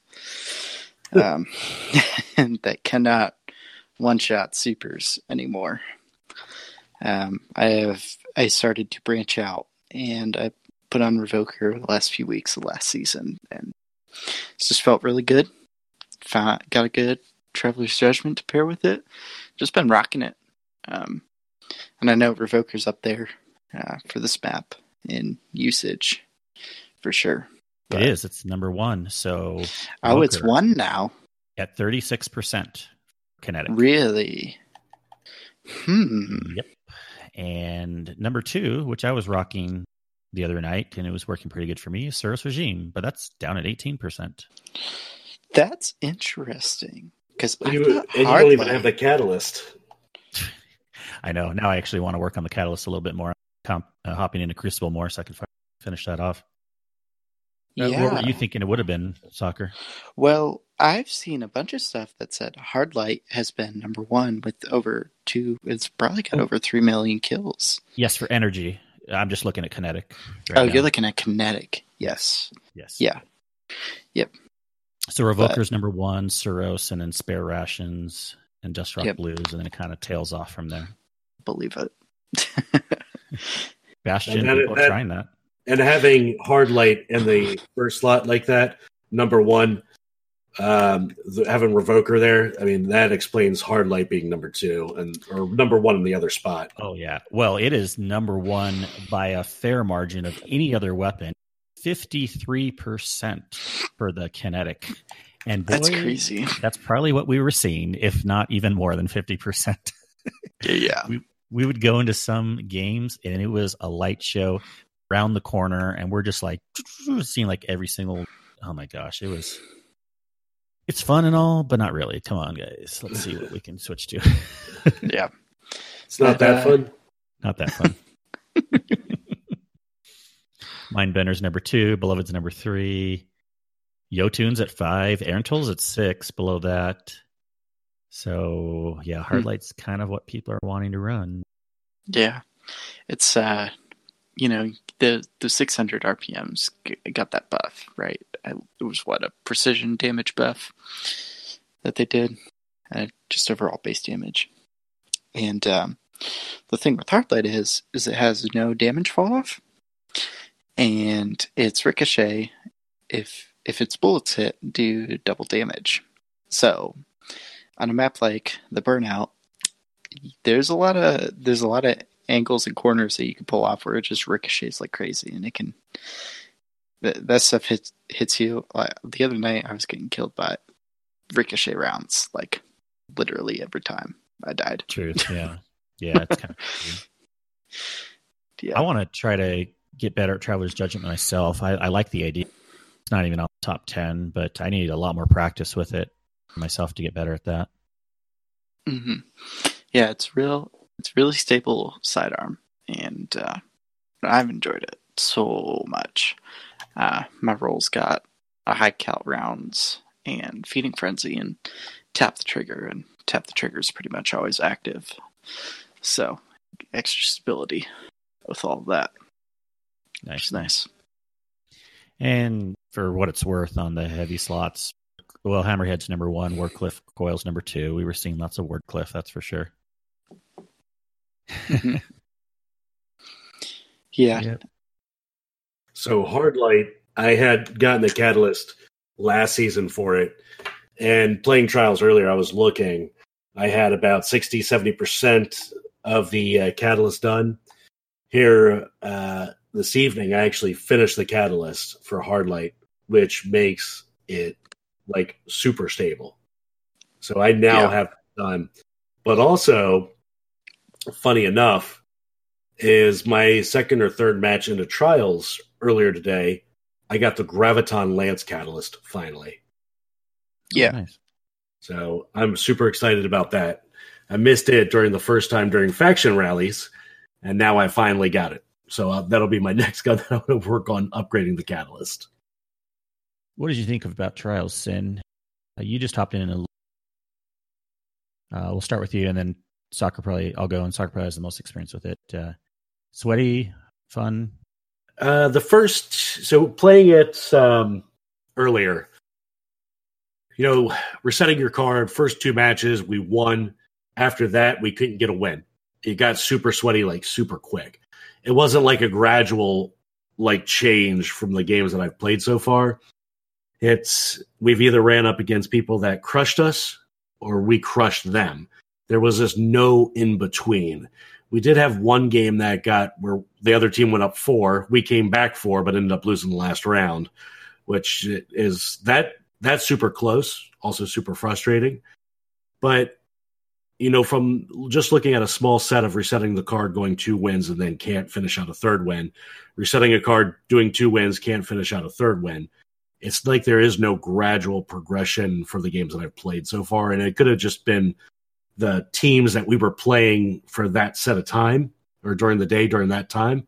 and that cannot one-shot supers anymore. I started to branch out, and I put on Revoker the last few weeks of last season, and it's just felt really good. Got a good Traveler's Judgment to pair with it. Just been rocking it. And I know Revoker's up there for this map in usage, for sure. But it is. It's number 1. So Revoker, it's 1 now. At 36% kinetic. Really? Yep. And number 2, which I was rocking the other night, and it was working pretty good for me, is Suros Regime, but that's down at 18%. That's interesting. Because you don't even have the catalyst. I know. Now I actually want to work on the catalyst a little bit more. Hopping into Crucible more so I can finish that off. Yeah. What were you thinking it would have been, Soccer? Well, I've seen a bunch of stuff that said Hardlight has been number 1 with over 2. It's probably got over 3 million kills. Yes, for energy. I'm just looking at kinetic. Right now. You're looking at kinetic. Yes. Yeah. Yep. So Revoker's number 1, Suros, and then Spare Rations and Dust Rock Blues, and then it kind of tails off from there. Believe it. Bastion, people are trying that. And having Hardlight in the first slot like that, number 1, having Revoker there, I mean, that explains Hardlight being number 2 or number 1 in the other spot. Oh, yeah. Well, it is number 1 by a fair margin of any other weapon. 53% for the kinetic. And boy, that's crazy. That's probably what we were seeing, if not even more than 50%. Yeah. We would go into some games and it was a light show around the corner, and we're just like seeing like every single. Oh my gosh, it's fun and all, but not really. Come on, guys, let's see what we can switch to. Yeah, it's not that fun. Not that fun. Mindbender's number 2, Beloved's number 3, Yotune's at 5, Erentol's at 6. Below that. So yeah, Hardlight's kind of what people are wanting to run. Yeah, it's the 600 RPMs got that buff, right? It was a precision damage buff that they did, just overall base damage. And the thing with Hardlight is it has no damage fall off, and its ricochet, if its bullets hit, do double damage. So on a map like the Burnout, there's a lot of angles and corners that you can pull off where it just ricochets like crazy, and it can. That stuff hits you. The other night, I was getting killed by ricochet rounds, like literally every time I died. Truth, yeah, it's kind of crazy. Yeah, I want to try to get better at Traveler's Judgment myself. I like the idea. It's not even on the top 10, but I need a lot more practice with it myself to get better at that. Mm-hmm. Yeah, it's really stable sidearm, and I've enjoyed it so much. My roll's got a high cal rounds and Feeding Frenzy and Tap the Trigger, and Tap the Trigger is pretty much always active. So extra stability with all of that. Nice. And for what it's worth on the heavy slots, well, Hammerhead's number 1, Wardcliff Coil's number 2. We were seeing lots of Wardcliff, that's for sure. Mm-hmm. Yeah. Yep. So Hardlight, I had gotten the catalyst last season for it, and playing Trials earlier, I was looking. I had about 60-70% of the catalyst done. Here this evening, I actually finished the catalyst for Hardlight, which makes it like super stable. So I now have it done. But also, funny enough, is my second or third match into Trials earlier today, I got the Graviton Lance Catalyst finally. Yeah. Nice. So I'm super excited about that. I missed it during the first time during faction rallies, and now I finally got it. So that'll be my next gun that I'm going to work on upgrading the Catalyst. What did you think about Trials, Sin? You just hopped in we'll start with you, and then Soccer I'll go, and Soccer probably has the most experience with it. Sweaty, fun? So playing it earlier, resetting your card, first 2 matches, we won. After that, we couldn't get a win. It got super sweaty, like super quick. It wasn't like a gradual change from the games that I've played so far. We've either ran up against people that crushed us or we crushed them. There was just no in between. We did have one game that where the other team went up 4. We came back 4, but ended up losing the last round, which is that's super close, also super frustrating. But from just looking at a small set of resetting the card, going 2 wins, and then can't finish out a third win, resetting a card, doing 2 wins, can't finish out a third win. It's like there is no gradual progression for the games that I've played so far, and it could have just been the teams that we were playing for that set of time or during the day during that time.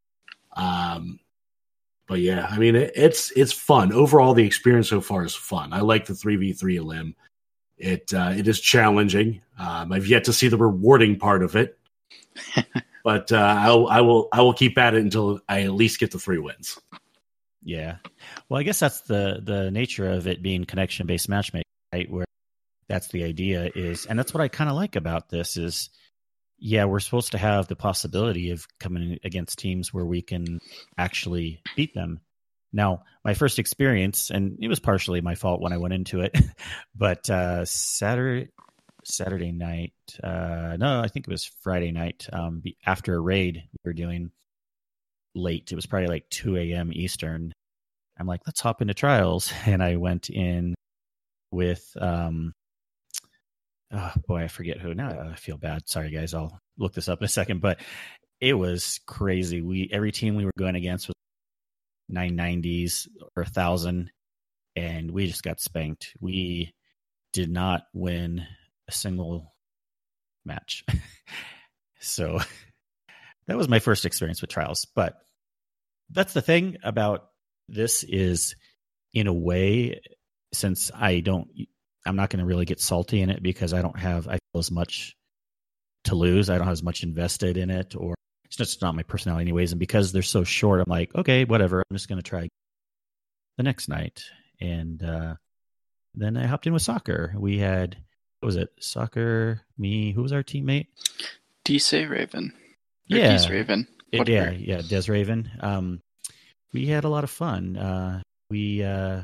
But yeah, I mean, it's fun. Overall, the experience so far is fun. I like the 3v3 Elim. It is challenging. I've yet to see the rewarding part of it, but I will keep at it until I at least get the 3 wins. Yeah, well, I guess that's the nature of it being connection-based matchmaking, right? Where that's the idea is, and that's what I kind of like about this is, yeah, we're supposed to have the possibility of coming against teams where we can actually beat them. Now, my first experience, and it was partially my fault when I went into it, but Saturday night, no, I think it was Friday night, after a raid we were doing late. It was probably like 2 a.m. Eastern. I'm like, let's hop into trials. And I went in with, oh boy, I forget who. Now I feel bad. Sorry, guys. I'll look this up in a second. But it was crazy. Every team we were going against was 990s or 1,000, and we just got spanked. We did not win a single match. So that was my first experience with trials. But that's the thing about this is, in a way, since I'm not going to really get salty in it because I feel as much to lose. I don't have as much invested in it, or it's just not my personality anyways. And because they're so short, I'm like, okay, whatever. I'm just going to try the next night. And then I hopped in with soccer. We had, what was it? Soccer, me, who was our teammate? DC Raven. Yeah. Des Raven. Yeah, Des Raven. We had a lot of fun. We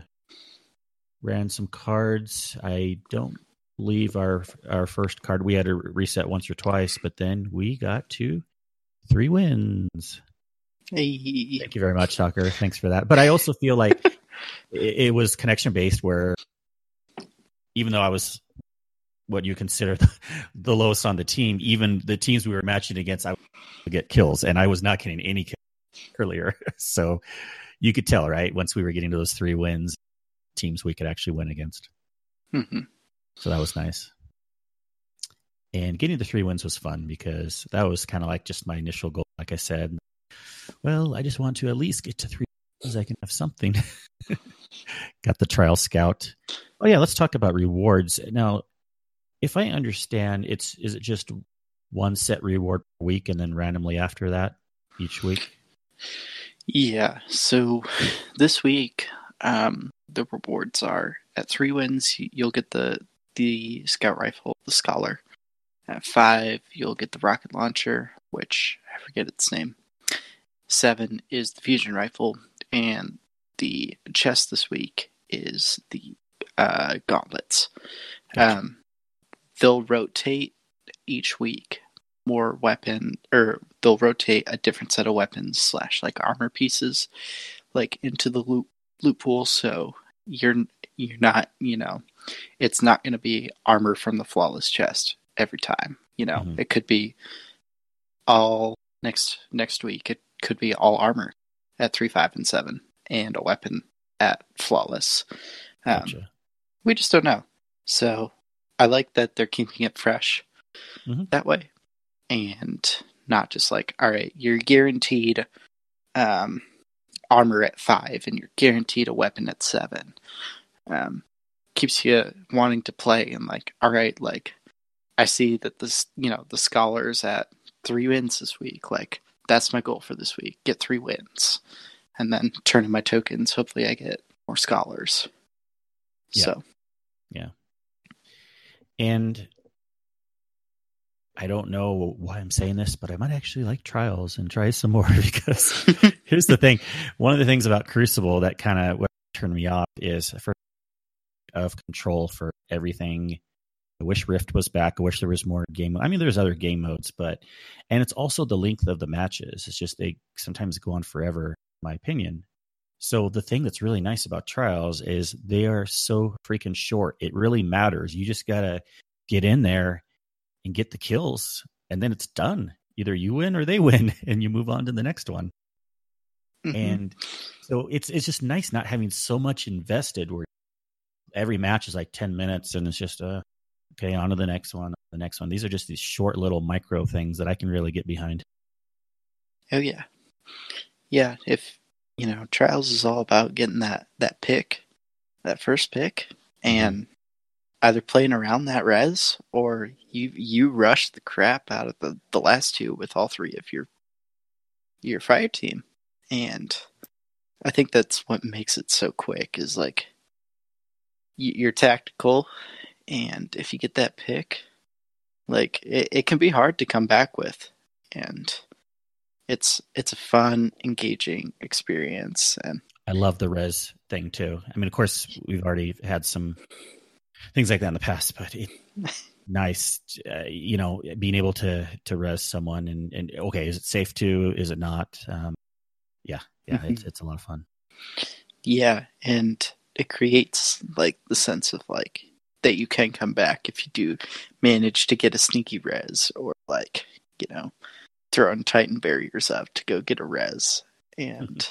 ran some cards. I don't believe our first card, we had to reset once or twice, but then we got to 3 wins. Hey. Thank you very much, Soccer. Thanks for that. But I also feel like it was connection-based, where even though I was what you consider the lowest on the team, even the teams we were matching against, I would get kills, and I was not getting any kills earlier. So you could tell, right? Once we were getting to those 3 wins, teams we could actually win against. Mm-hmm. So that was nice. And getting the 3 wins was fun because that was kind of like just my initial goal. Like I said, well, I just want to at least get to 3 wins. I can have something. Got the trial scout. Oh yeah, let's talk about rewards. Now, if I understand, is it just one set reward per week and then randomly after that each week? Yeah. So this week, the rewards are at 3 wins, you'll get the scout rifle, the Scholar. At 5, you'll get the rocket launcher, which I forget its name. 7 is the fusion rifle, and the chest this week is the gauntlets. Gotcha. They'll rotate each week more weapon, or they'll rotate a different set of weapons / like armor pieces, like into the loot pool. So you're not, it's not going to be armor from the flawless chest every time. Mm-hmm. It could be all next week. It could be all armor at 3, 5, and 7, and a weapon at flawless. Gotcha. We just don't know. So I like that they're keeping it fresh that way, and not just like, all right, you're guaranteed armor at 5 and you're guaranteed a weapon at 7. Keeps you wanting to play, and like, all right, like I see that this, the Scholar's at 3 wins this week. Like, that's my goal for this week. Get 3 wins. And then turn in my tokens. Hopefully I get more Scholars. Yeah. So. Yeah. And I don't know why I'm saying this, but I might actually like trials and try some more, because here's the thing. One of the things about Crucible that kind of turned me off is of control for everything. I wish Rift was back. I wish there was more game. I mean, there's other game modes, and it's also the length of the matches. It's just they sometimes go on forever, in my opinion. So the thing that's really nice about trials is they are so freaking short. It really matters. You just got to get in there and get the kills, and then it's done. Either you win or they win, and you move on to the next one. Mm-hmm. And so it's just nice not having so much invested where every match is like 10 minutes and it's just okay, on to the next one. These are just these short little micro things that I can really get behind. Oh yeah. Yeah, if Trials is all about getting that pick, that first pick, and either playing around that res or you rush the crap out of the last two with all three of your fire team. And I think that's what makes it so quick is like you're tactical, and if you get that pick, like it can be hard to come back with, and it's a fun, engaging experience. And I love the res thing too. I mean, of course, we've already had some things like that in the past, but it's nice, being able to res someone and okay, is it safe to? Is it not? Yeah, it's a lot of fun. Yeah, and it creates like the sense of like that you can come back if you do manage to get a sneaky res, or like throwing Titan barriers up to go get a res, and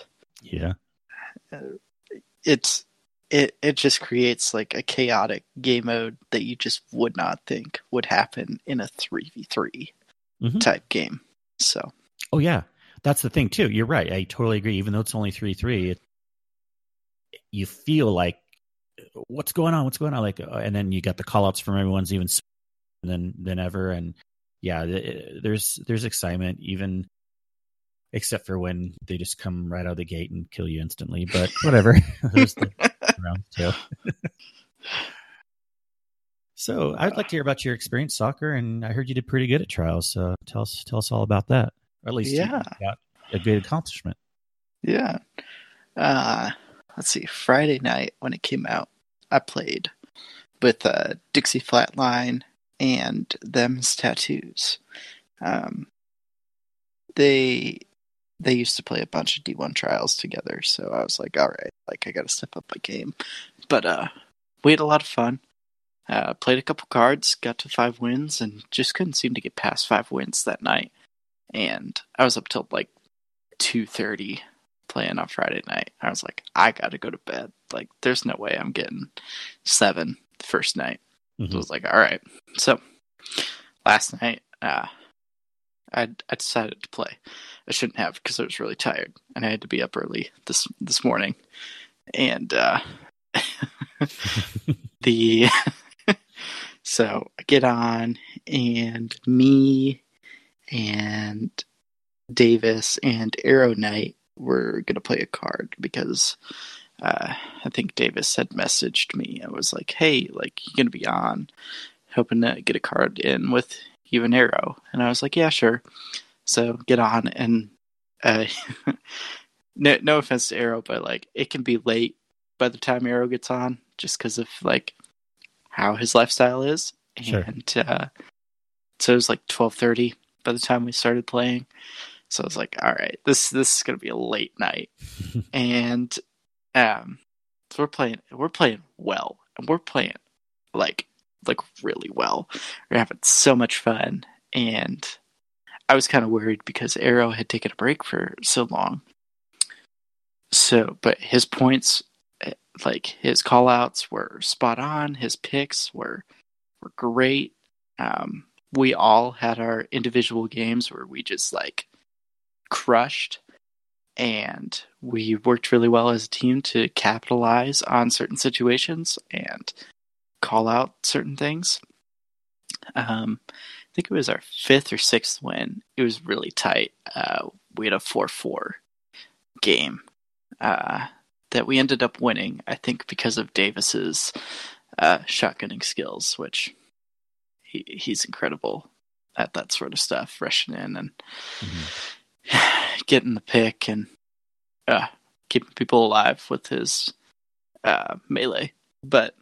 it just creates like a chaotic game mode that you just would not think would happen in a 3v3 type game. So, oh yeah, that's the thing too. You're right. I totally agree. Even though it's only 3-3, you feel like what's going on? Like, and then you got the call outs from everyone's even than ever, and yeah, there's excitement, even except for when they just come right out of the gate and kill you instantly. But whatever, there's the round too. So I'd like to hear about your experience, Soccer, and I heard you did pretty good at Trials. So tell us all about that, or at least you got a good accomplishment. Yeah. Let's see. Friday night when it came out, I played with Dixie Flatline and Them's Tattoos. They used to play a bunch of D1 Trials together, so I was like, all right, like I got to step up my game. But we had a lot of fun. Played a couple cards, got to 5 wins, and just couldn't seem to get past 5 wins that night. And I was up till like 2:30 playing on Friday night. I was like, I got to go to bed. Like, there's no way I'm getting 7 the first night. So I was like, all right. So last night, I decided to play. I shouldn't have because I was really tired and I had to be up early this morning. And so I get on, and me and Davis and Arrow Knight were going to play a card because I think Davis had messaged me. I was like, hey, like, you going to be on? Hoping to get a card in with you and Arrow. And I was like, yeah, sure. So get on, and no offense to Arrow, but like it can be late by the time Arrow gets on just because of like how his lifestyle is. Sure. And so it was like 12:30 by the time we started playing. So I was like, all right, this is gonna be a late night. And so we're playing well, and we're playing like really well. We're having so much fun, and I was kind of worried because Arrow had taken a break for so long. So, but his points, like his call outs were spot on. His picks were great. We all had our individual games where we just like crushed, and we worked really well as a team to capitalize on certain situations and call out certain things. I think it was our 5th or 6th win. It was really tight. We had a 4-4 game that we ended up winning, I think, because of Davis's shotgunning skills, which he's incredible at that sort of stuff, rushing in and getting the pick and keeping people alive with his melee. But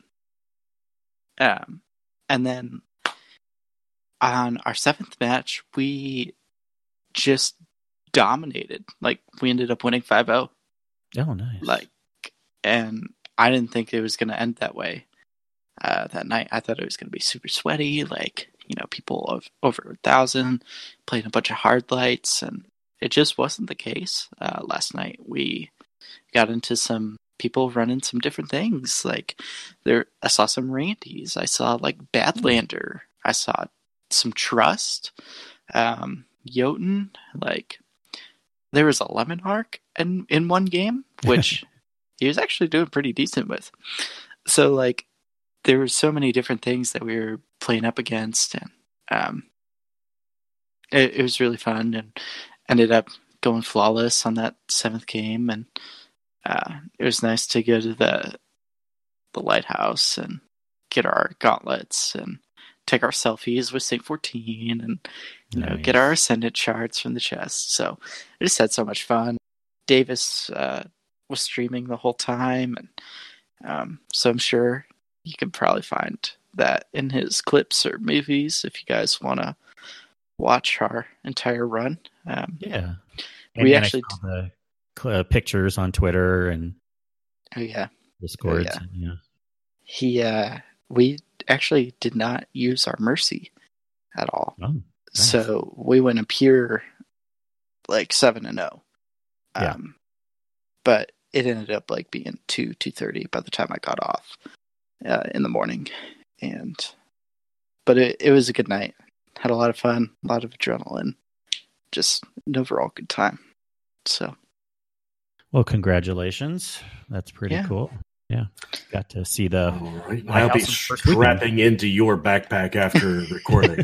and then on our 7th match, we just dominated. Like, we ended up winning 5-0. Oh, nice. Like, and I didn't think it was going to end that way that night. I thought it was going to be super sweaty. Like, people of over 1,000 playing a bunch of hard lights, and it just wasn't the case. Last night we got into some people running some different things. Like I saw some Randys, I saw like Badlander, I saw some Trust, Jotun, like there was a Lemon Arc in one game, which he was actually doing pretty decent with. So like there were so many different things that we were playing up against, and it was really fun, and ended up going flawless on that 7th game, and it was nice to go to the lighthouse and get our gauntlets and take our selfies with Saint 14, and get our ascendant shards from the chest. So I just had so much fun. Davis was streaming the whole time, and so I'm sure you can probably find that in his clips or movies if you guys want to watch our entire run. Yeah, we actually saw the pictures on Twitter and Discord. We actually did not use our mercy at all. Oh, nice. So we went a pure like 7-0. But it ended up like being 2:30 by the time I got off in the morning, but it was a good night. Had a lot of fun, a lot of adrenaline, just an overall good time. So, well, congratulations! That's pretty cool. Yeah, got to see the. All right. I'll be strapping into your backpack after recording.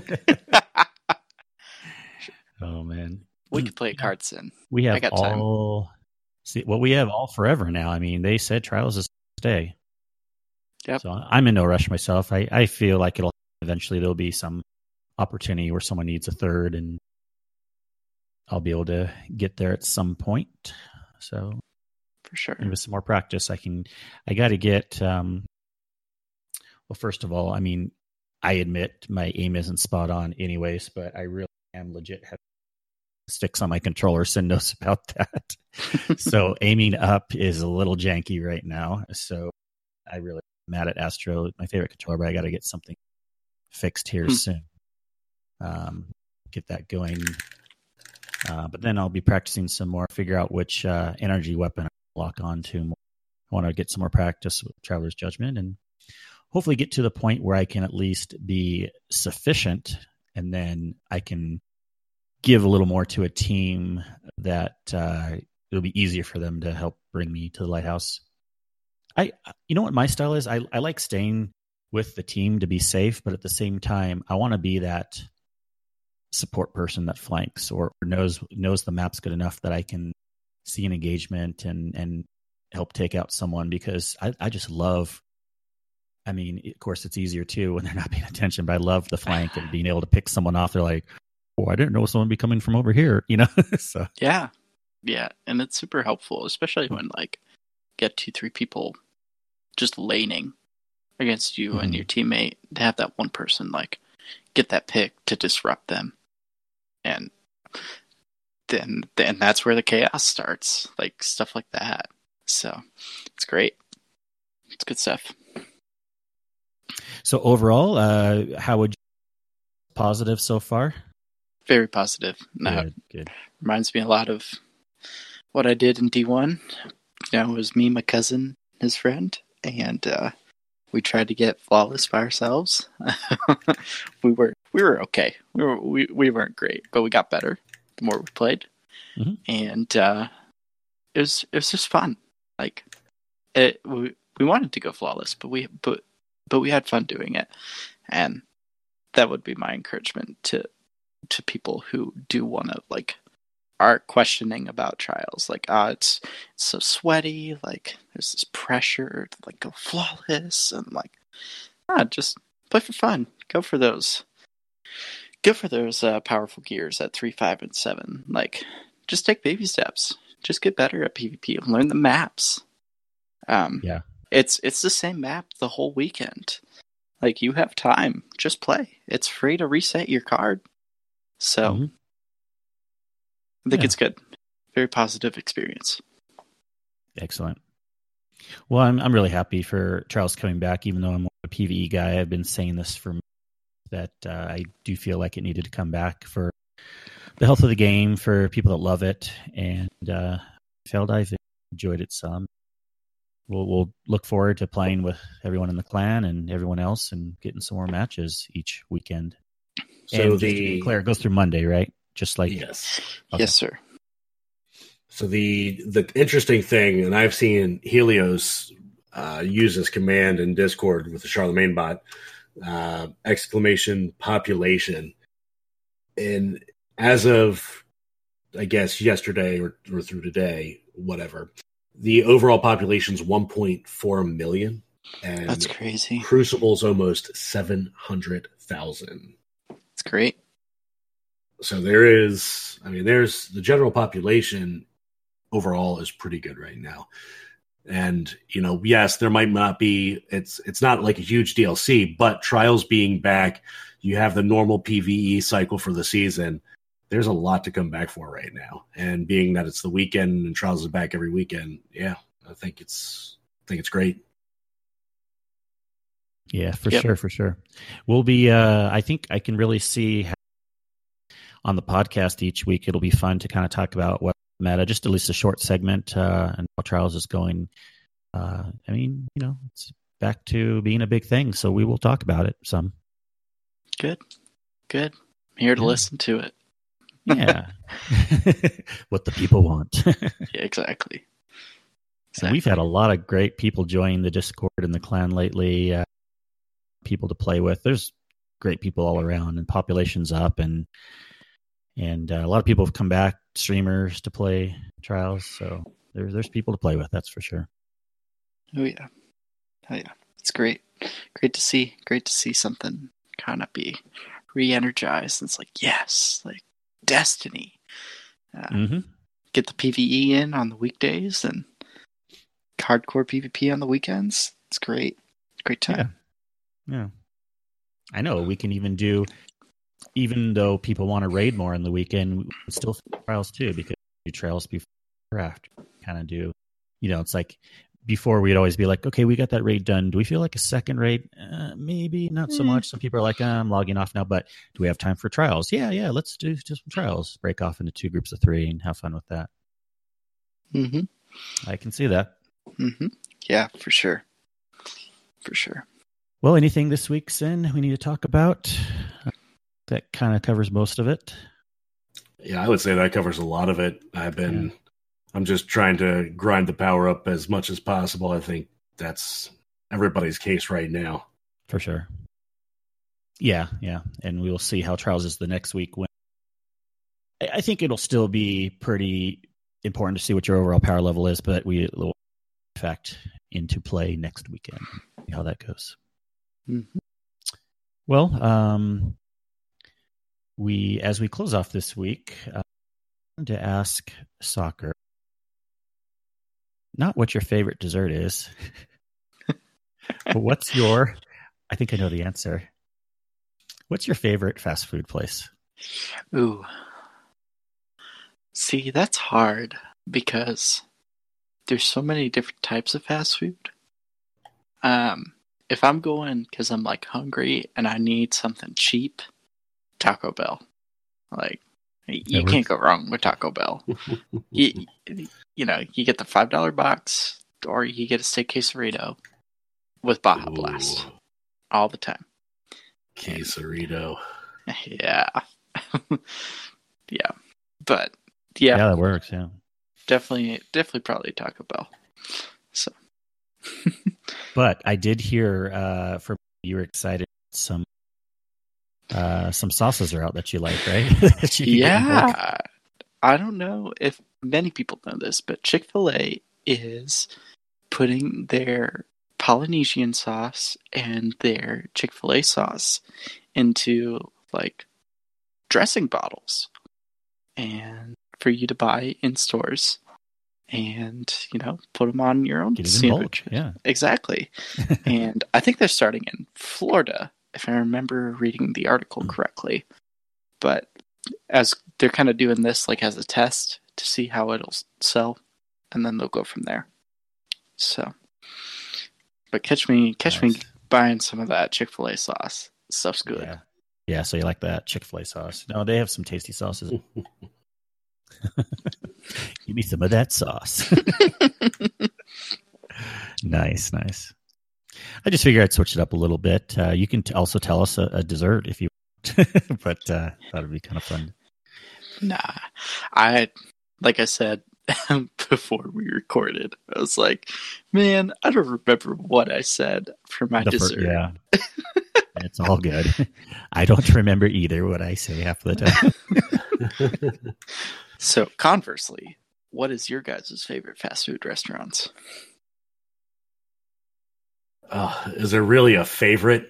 Oh man, we could play cards in. We have all. See, we have all forever now. I mean, they said trials is stay. Yep. So I'm in no rush myself. I feel like there'll be some opportunity where someone needs a third, and I'll be able to get there at some point. So for sure, and with some more practice, I got to get. Well, first of all, I mean, I admit my aim isn't spot on, anyways, but I really am legit having sticks on my controller. Sin knows about that. So aiming up is a little janky right now. So I really mad at Astro, my favorite controller, but I got to get something fixed here soon. Get that going. But then I'll be practicing some more, figure out which energy weapon I lock on to. I want to get some more practice with Traveler's Judgment and hopefully get to the point where I can at least be sufficient, and then I can give a little more to a team that it'll be easier for them to help bring me to the lighthouse. You know what my style is? I like staying with the team to be safe, but at the same time, I want to be that support person that flanks or knows the maps good enough that I can see an engagement and help take out someone, because I just love. I mean, of course, it's easier too when they're not paying attention, but I love the flank and being able to pick someone off. They're like, "Oh, I didn't know someone would be coming from over here," So yeah, and it's super helpful, especially when like get 2-3 people just laning against you and your teammate, to have that one person like get that pick to disrupt them, and then that's where the chaos starts, like stuff like that. So it's great. It's good stuff. So overall, how would you positive so far? Very positive. Good. Reminds me a lot of what I did in D1. It was me, my cousin, his friend, and we tried to get flawless by ourselves. we were okay. We weren't great, but we got better the more we played, and it was just fun. Like we wanted to go flawless, but we had fun doing it, and that would be my encouragement to people who do want to like are questioning about trials. Like, it's so sweaty. Like, there's this pressure to like go flawless, and like, just play for fun. Go for those. Go for those powerful gears at 3, 5, and 7. Like, just take baby steps. Just get better at PvP. Learn the maps. It's the same map the whole weekend. Like, you have time. Just play. It's free to reset your card. So, I think it's good. Very positive experience. Excellent. Well, I'm really happy for Trials coming back, even though I'm a PvE guy. I've been saying this for that I do feel like it needed to come back for the health of the game, for people that love it. And Feldive enjoyed it some. We'll look forward to playing with everyone in the clan and everyone else and getting some more matches each weekend. So and Claire, it goes through Monday, right? Just like yes, okay. Yes, sir. So the interesting thing, and I've seen Helios use this command in Discord with the Charlemagne bot, !population, and as of I guess yesterday or through today, whatever. The overall population is 1.4 million. And that's crazy. Crucible's almost 700,000. That's great. So there's the general population overall is pretty good right now. And, yes, there might not be, it's not like a huge DLC, but Trials being back, you have the normal PvE cycle for the season. There's a lot to come back for right now. And being that it's the weekend and Trials is back every weekend, yeah, I think it's great. Yeah, for sure. We'll be, I think I can really see how on the podcast each week, it'll be fun to kind of talk about what meta, just at least a short segment and how Trials is going. It's back to being a big thing. So we will talk about it some. Good. I'm here to listen to it. Yeah. What the people want. Yeah, exactly. And we've had a lot of great people join the Discord and the clan lately. People to play with. There's great people all around, and population's up, and a lot of people have come back, streamers to play Trials. So there's people to play with. That's for sure. Oh yeah. It's great. Great to see something kind of be re-energized. It's like, yes, like Destiny. Get the PvE in on the weekdays and hardcore PvP on the weekends. It's great. Great time. Yeah. I know we can even do, even though people want to raid more on the weekend, we can still do Trials too, because we do Trials before or after. Kind of do, it's like before we'd always be like, okay, we got that raid done. Do we feel like a second raid? Maybe not so much. Some people are like, I'm logging off now, but do we have time for Trials? Yeah, let's do some Trials. Break off into 2 groups of 3 and have fun with that. Mm-hmm. I can see that. Mm-hmm. Yeah, for sure. Well, anything this week, Sin, we need to talk about? That kind of covers most of it. Yeah, I would say that covers a lot of it. I'm just trying to grind the power up as much as possible. I think that's everybody's case right now. For sure. Yeah. And we will see how Trials is the next week. I think it'll still be pretty important to see what your overall power level is, but we will affect into play next weekend. See how that goes. Mm-hmm. Well, as we close off this week, I want to ask Soccer, not what your favorite dessert is, but I think I know the answer. What's your favorite fast food place? Ooh. See, that's hard because there's so many different types of fast food. If I'm going because I'm like hungry and I need something cheap, Taco Bell. Like, you can't go wrong with Taco Bell. you get the $5 box, or you get a steak quesarito with Baja Blast all the time. Quesarito. Yeah. Yeah. But yeah. Yeah, that works, yeah. Definitely probably Taco Bell. So but I did hear you were excited some sauces are out that you like, right? Yeah. I don't know if many people know this, but Chick-fil-A is putting their Polynesian sauce and their Chick-fil-A sauce into like dressing bottles and for you to buy in stores and, put them on your own sandwich. Yeah, exactly. And I think they're starting in Florida, if I remember reading the article correctly. But as they're kind of doing this like as a test to see how it'll sell, and then they'll go from there. So, but catch me buying some of that Chick-fil-A sauce. Stuff's good. Yeah, so you like that Chick-fil-A sauce. No, they have some tasty sauces. Give me some of that sauce. Nice. I just figured I'd switch it up a little bit. You can also tell us a dessert if you want, but that would be kind of fun. Nah, like I said before we recorded, I was like, man, I don't remember what I said for my dessert. Yeah, it's all good. I don't remember either what I say half the time. So conversely, what is your guys' favorite fast food restaurants? Is there really a favorite?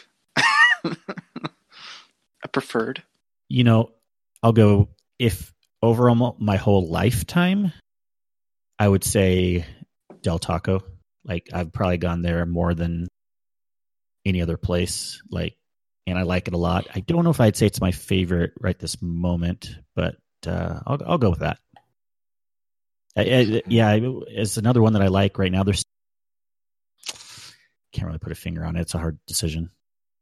A preferred? I'll go, if over my whole lifetime, I would say Del Taco. Like, I've probably gone there more than any other place. And I like it a lot. I don't know if I'd say it's my favorite right this moment, but I'll go with that. It's another one that I like right now. Can't really put a finger on it. It's a hard decision.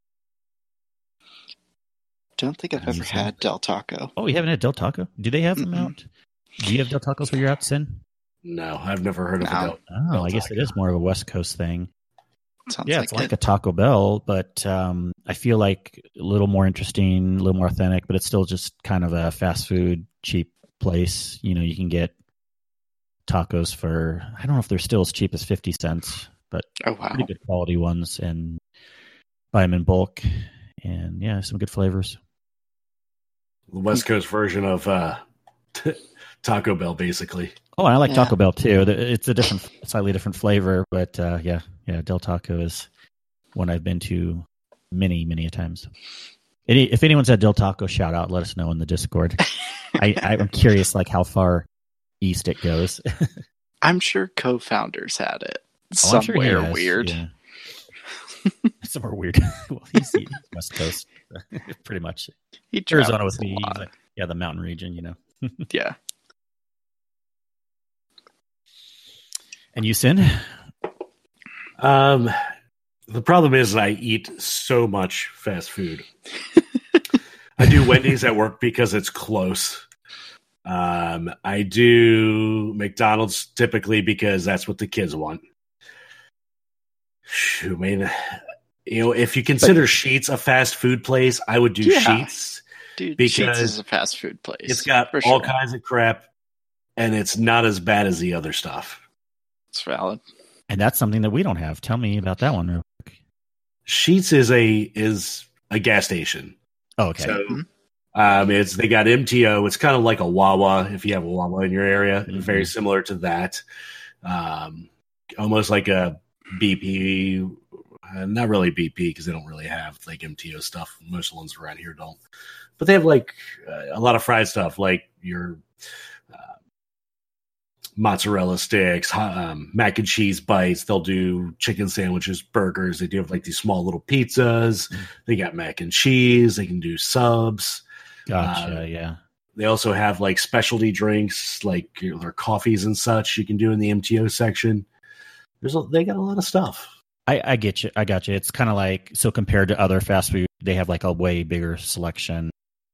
Don't think I've ever had Del Taco. Oh, you haven't had Del Taco? Do they have them out? Do you have Del Tacos where you're at, Sin? No, I've never heard of Del Taco. I guess it is more of a West Coast thing. It's like a Taco Bell, but I feel like a little more interesting, a little more authentic, but it's still just kind of a fast food, cheap place. You can get tacos for, I don't know if they're still as cheap as 50 cents, but pretty good quality ones, and buy them in bulk. And yeah, some good flavors. The West Coast version of Taco Bell, basically. Oh, I like Taco Bell too. It's a slightly different flavor, but Del Taco is one I've been to many, many a times. If anyone's had Del Taco, shout out. Let us know in the Discord. I'm curious, how far east it goes. I'm sure co-founders had it somewhere weird. Yeah. Somewhere weird. Well, he's West Coast, pretty much. Arizona with me. The mountain region, Yeah. And you, Sin? The problem is I eat so much fast food. I do Wendy's at work because it's close. I do McDonald's typically because that's what the kids want. Shoot, man. If you consider Sheetz a fast food place, I would do Sheetz. Dude, Sheetz is a fast food place. It's got all kinds of crap, and it's not as bad as the other stuff. It's valid. And that's something that we don't have. Tell me about that one real quick. Sheetz is a gas station. Oh, okay. So, they got MTO. It's kind of like a Wawa if you have a Wawa in your area. Mm-hmm. Very similar to that. Almost like a BP. Not really BP because they don't really have MTO stuff. Most of the ones around here don't. But they have a lot of fried stuff, like your mozzarella sticks, mac and cheese bites. They'll do chicken sandwiches, burgers. They do have these small little pizzas. They got mac and cheese. They can do subs. Gotcha. Yeah. They also have specialty drinks, their coffees and such. You can do in the MTO section. They got a lot of stuff. I get you. I got you. It's kind of so compared to other fast food, they have a way bigger selection.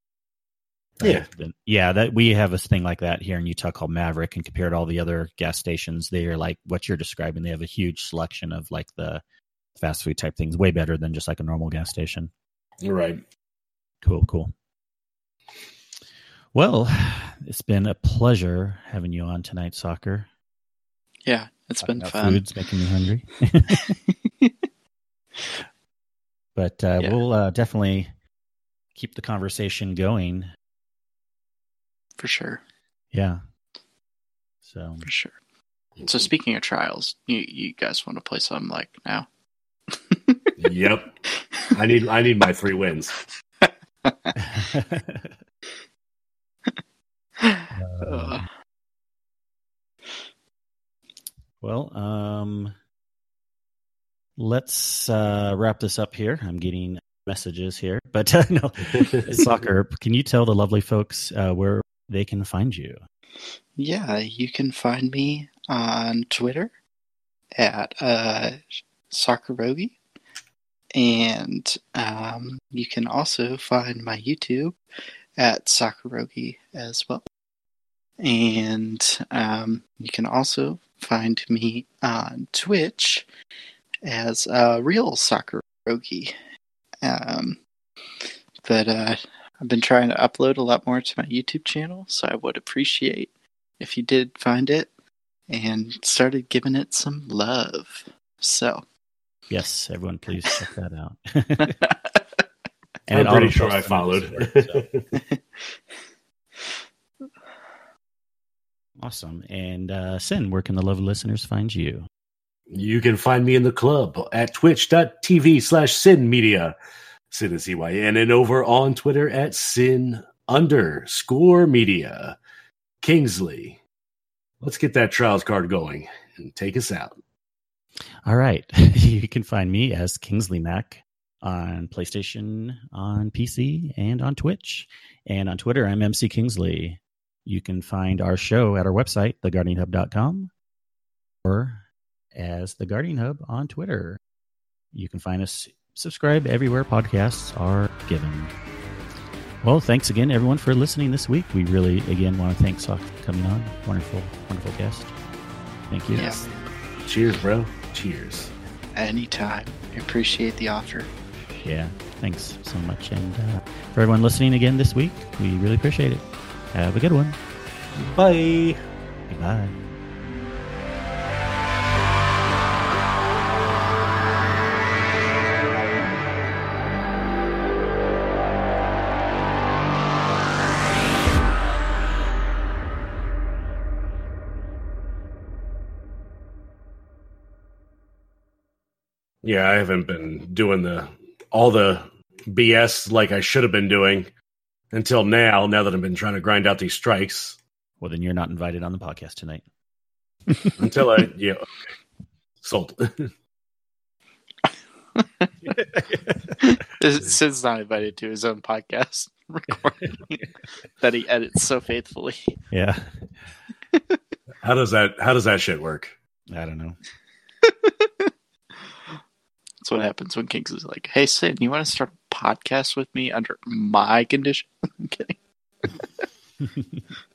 Yeah. That we have a thing like that here in Utah called Maverick, and compared to all the other gas stations, they are what you're describing. They have a huge selection of the fast food type things, way better than just a normal gas station. You're right. Cool. Well, it's been a pleasure having you on tonight, Soccer. Yeah, it's been fun. Food's making me hungry. But we'll definitely keep the conversation going. For sure. Yeah. For sure. So speaking of trials, you guys want to play something now? Yep. I need my 3 wins. Let's wrap this up here. I'm getting messages here, but no. Soccer, can you tell the lovely folks where they can find you? Yeah, you can find me on Twitter at Soccerbogie, And you can also find my YouTube at Sakurogi as well. And you can also find me on Twitch as Real Sakurogi. But I've been trying to upload a lot more to my YouTube channel, so I would appreciate if you did find it and started giving it some love. So, yes, everyone, please check that out. And I'm pretty sure I followed. Awesome. And Sin, where can the lovely listeners find you? You can find me in the club at twitch.tv/Sin Media. Sin is CYN, and over on Twitter at Sin_Media. Kingsley, let's get that Trials card going and take us out. All right. You can find me as Kingsley Mac on PlayStation, on PC, and on Twitch. And on Twitter, I'm MC Kingsley. You can find our show at our website, theguardianhub.com, or as The Guardian Hub on Twitter. You can find us, subscribe everywhere podcasts are given. Well, thanks again, everyone, for listening this week. We really, again, want to thank Sock for coming on. Wonderful, wonderful guest. Thank you. Yes. Cheers, bro. Cheers. Anytime. I appreciate the offer. Yeah, thanks so much. And for everyone listening again this week, we really appreciate it. Have a good one. Bye. Goodbye. Yeah, I haven't been doing all the BS like I should have been doing until now that I've been trying to grind out these strikes. Well, then you're not invited on the podcast tonight. Until okay. Sold. Sid's not invited to his own podcast recording that he edits so faithfully. Yeah. How does that shit work? I don't know. That's what happens when Kings is like, "Hey Sid, you want to start a podcast with me under my condition?" I'm kidding.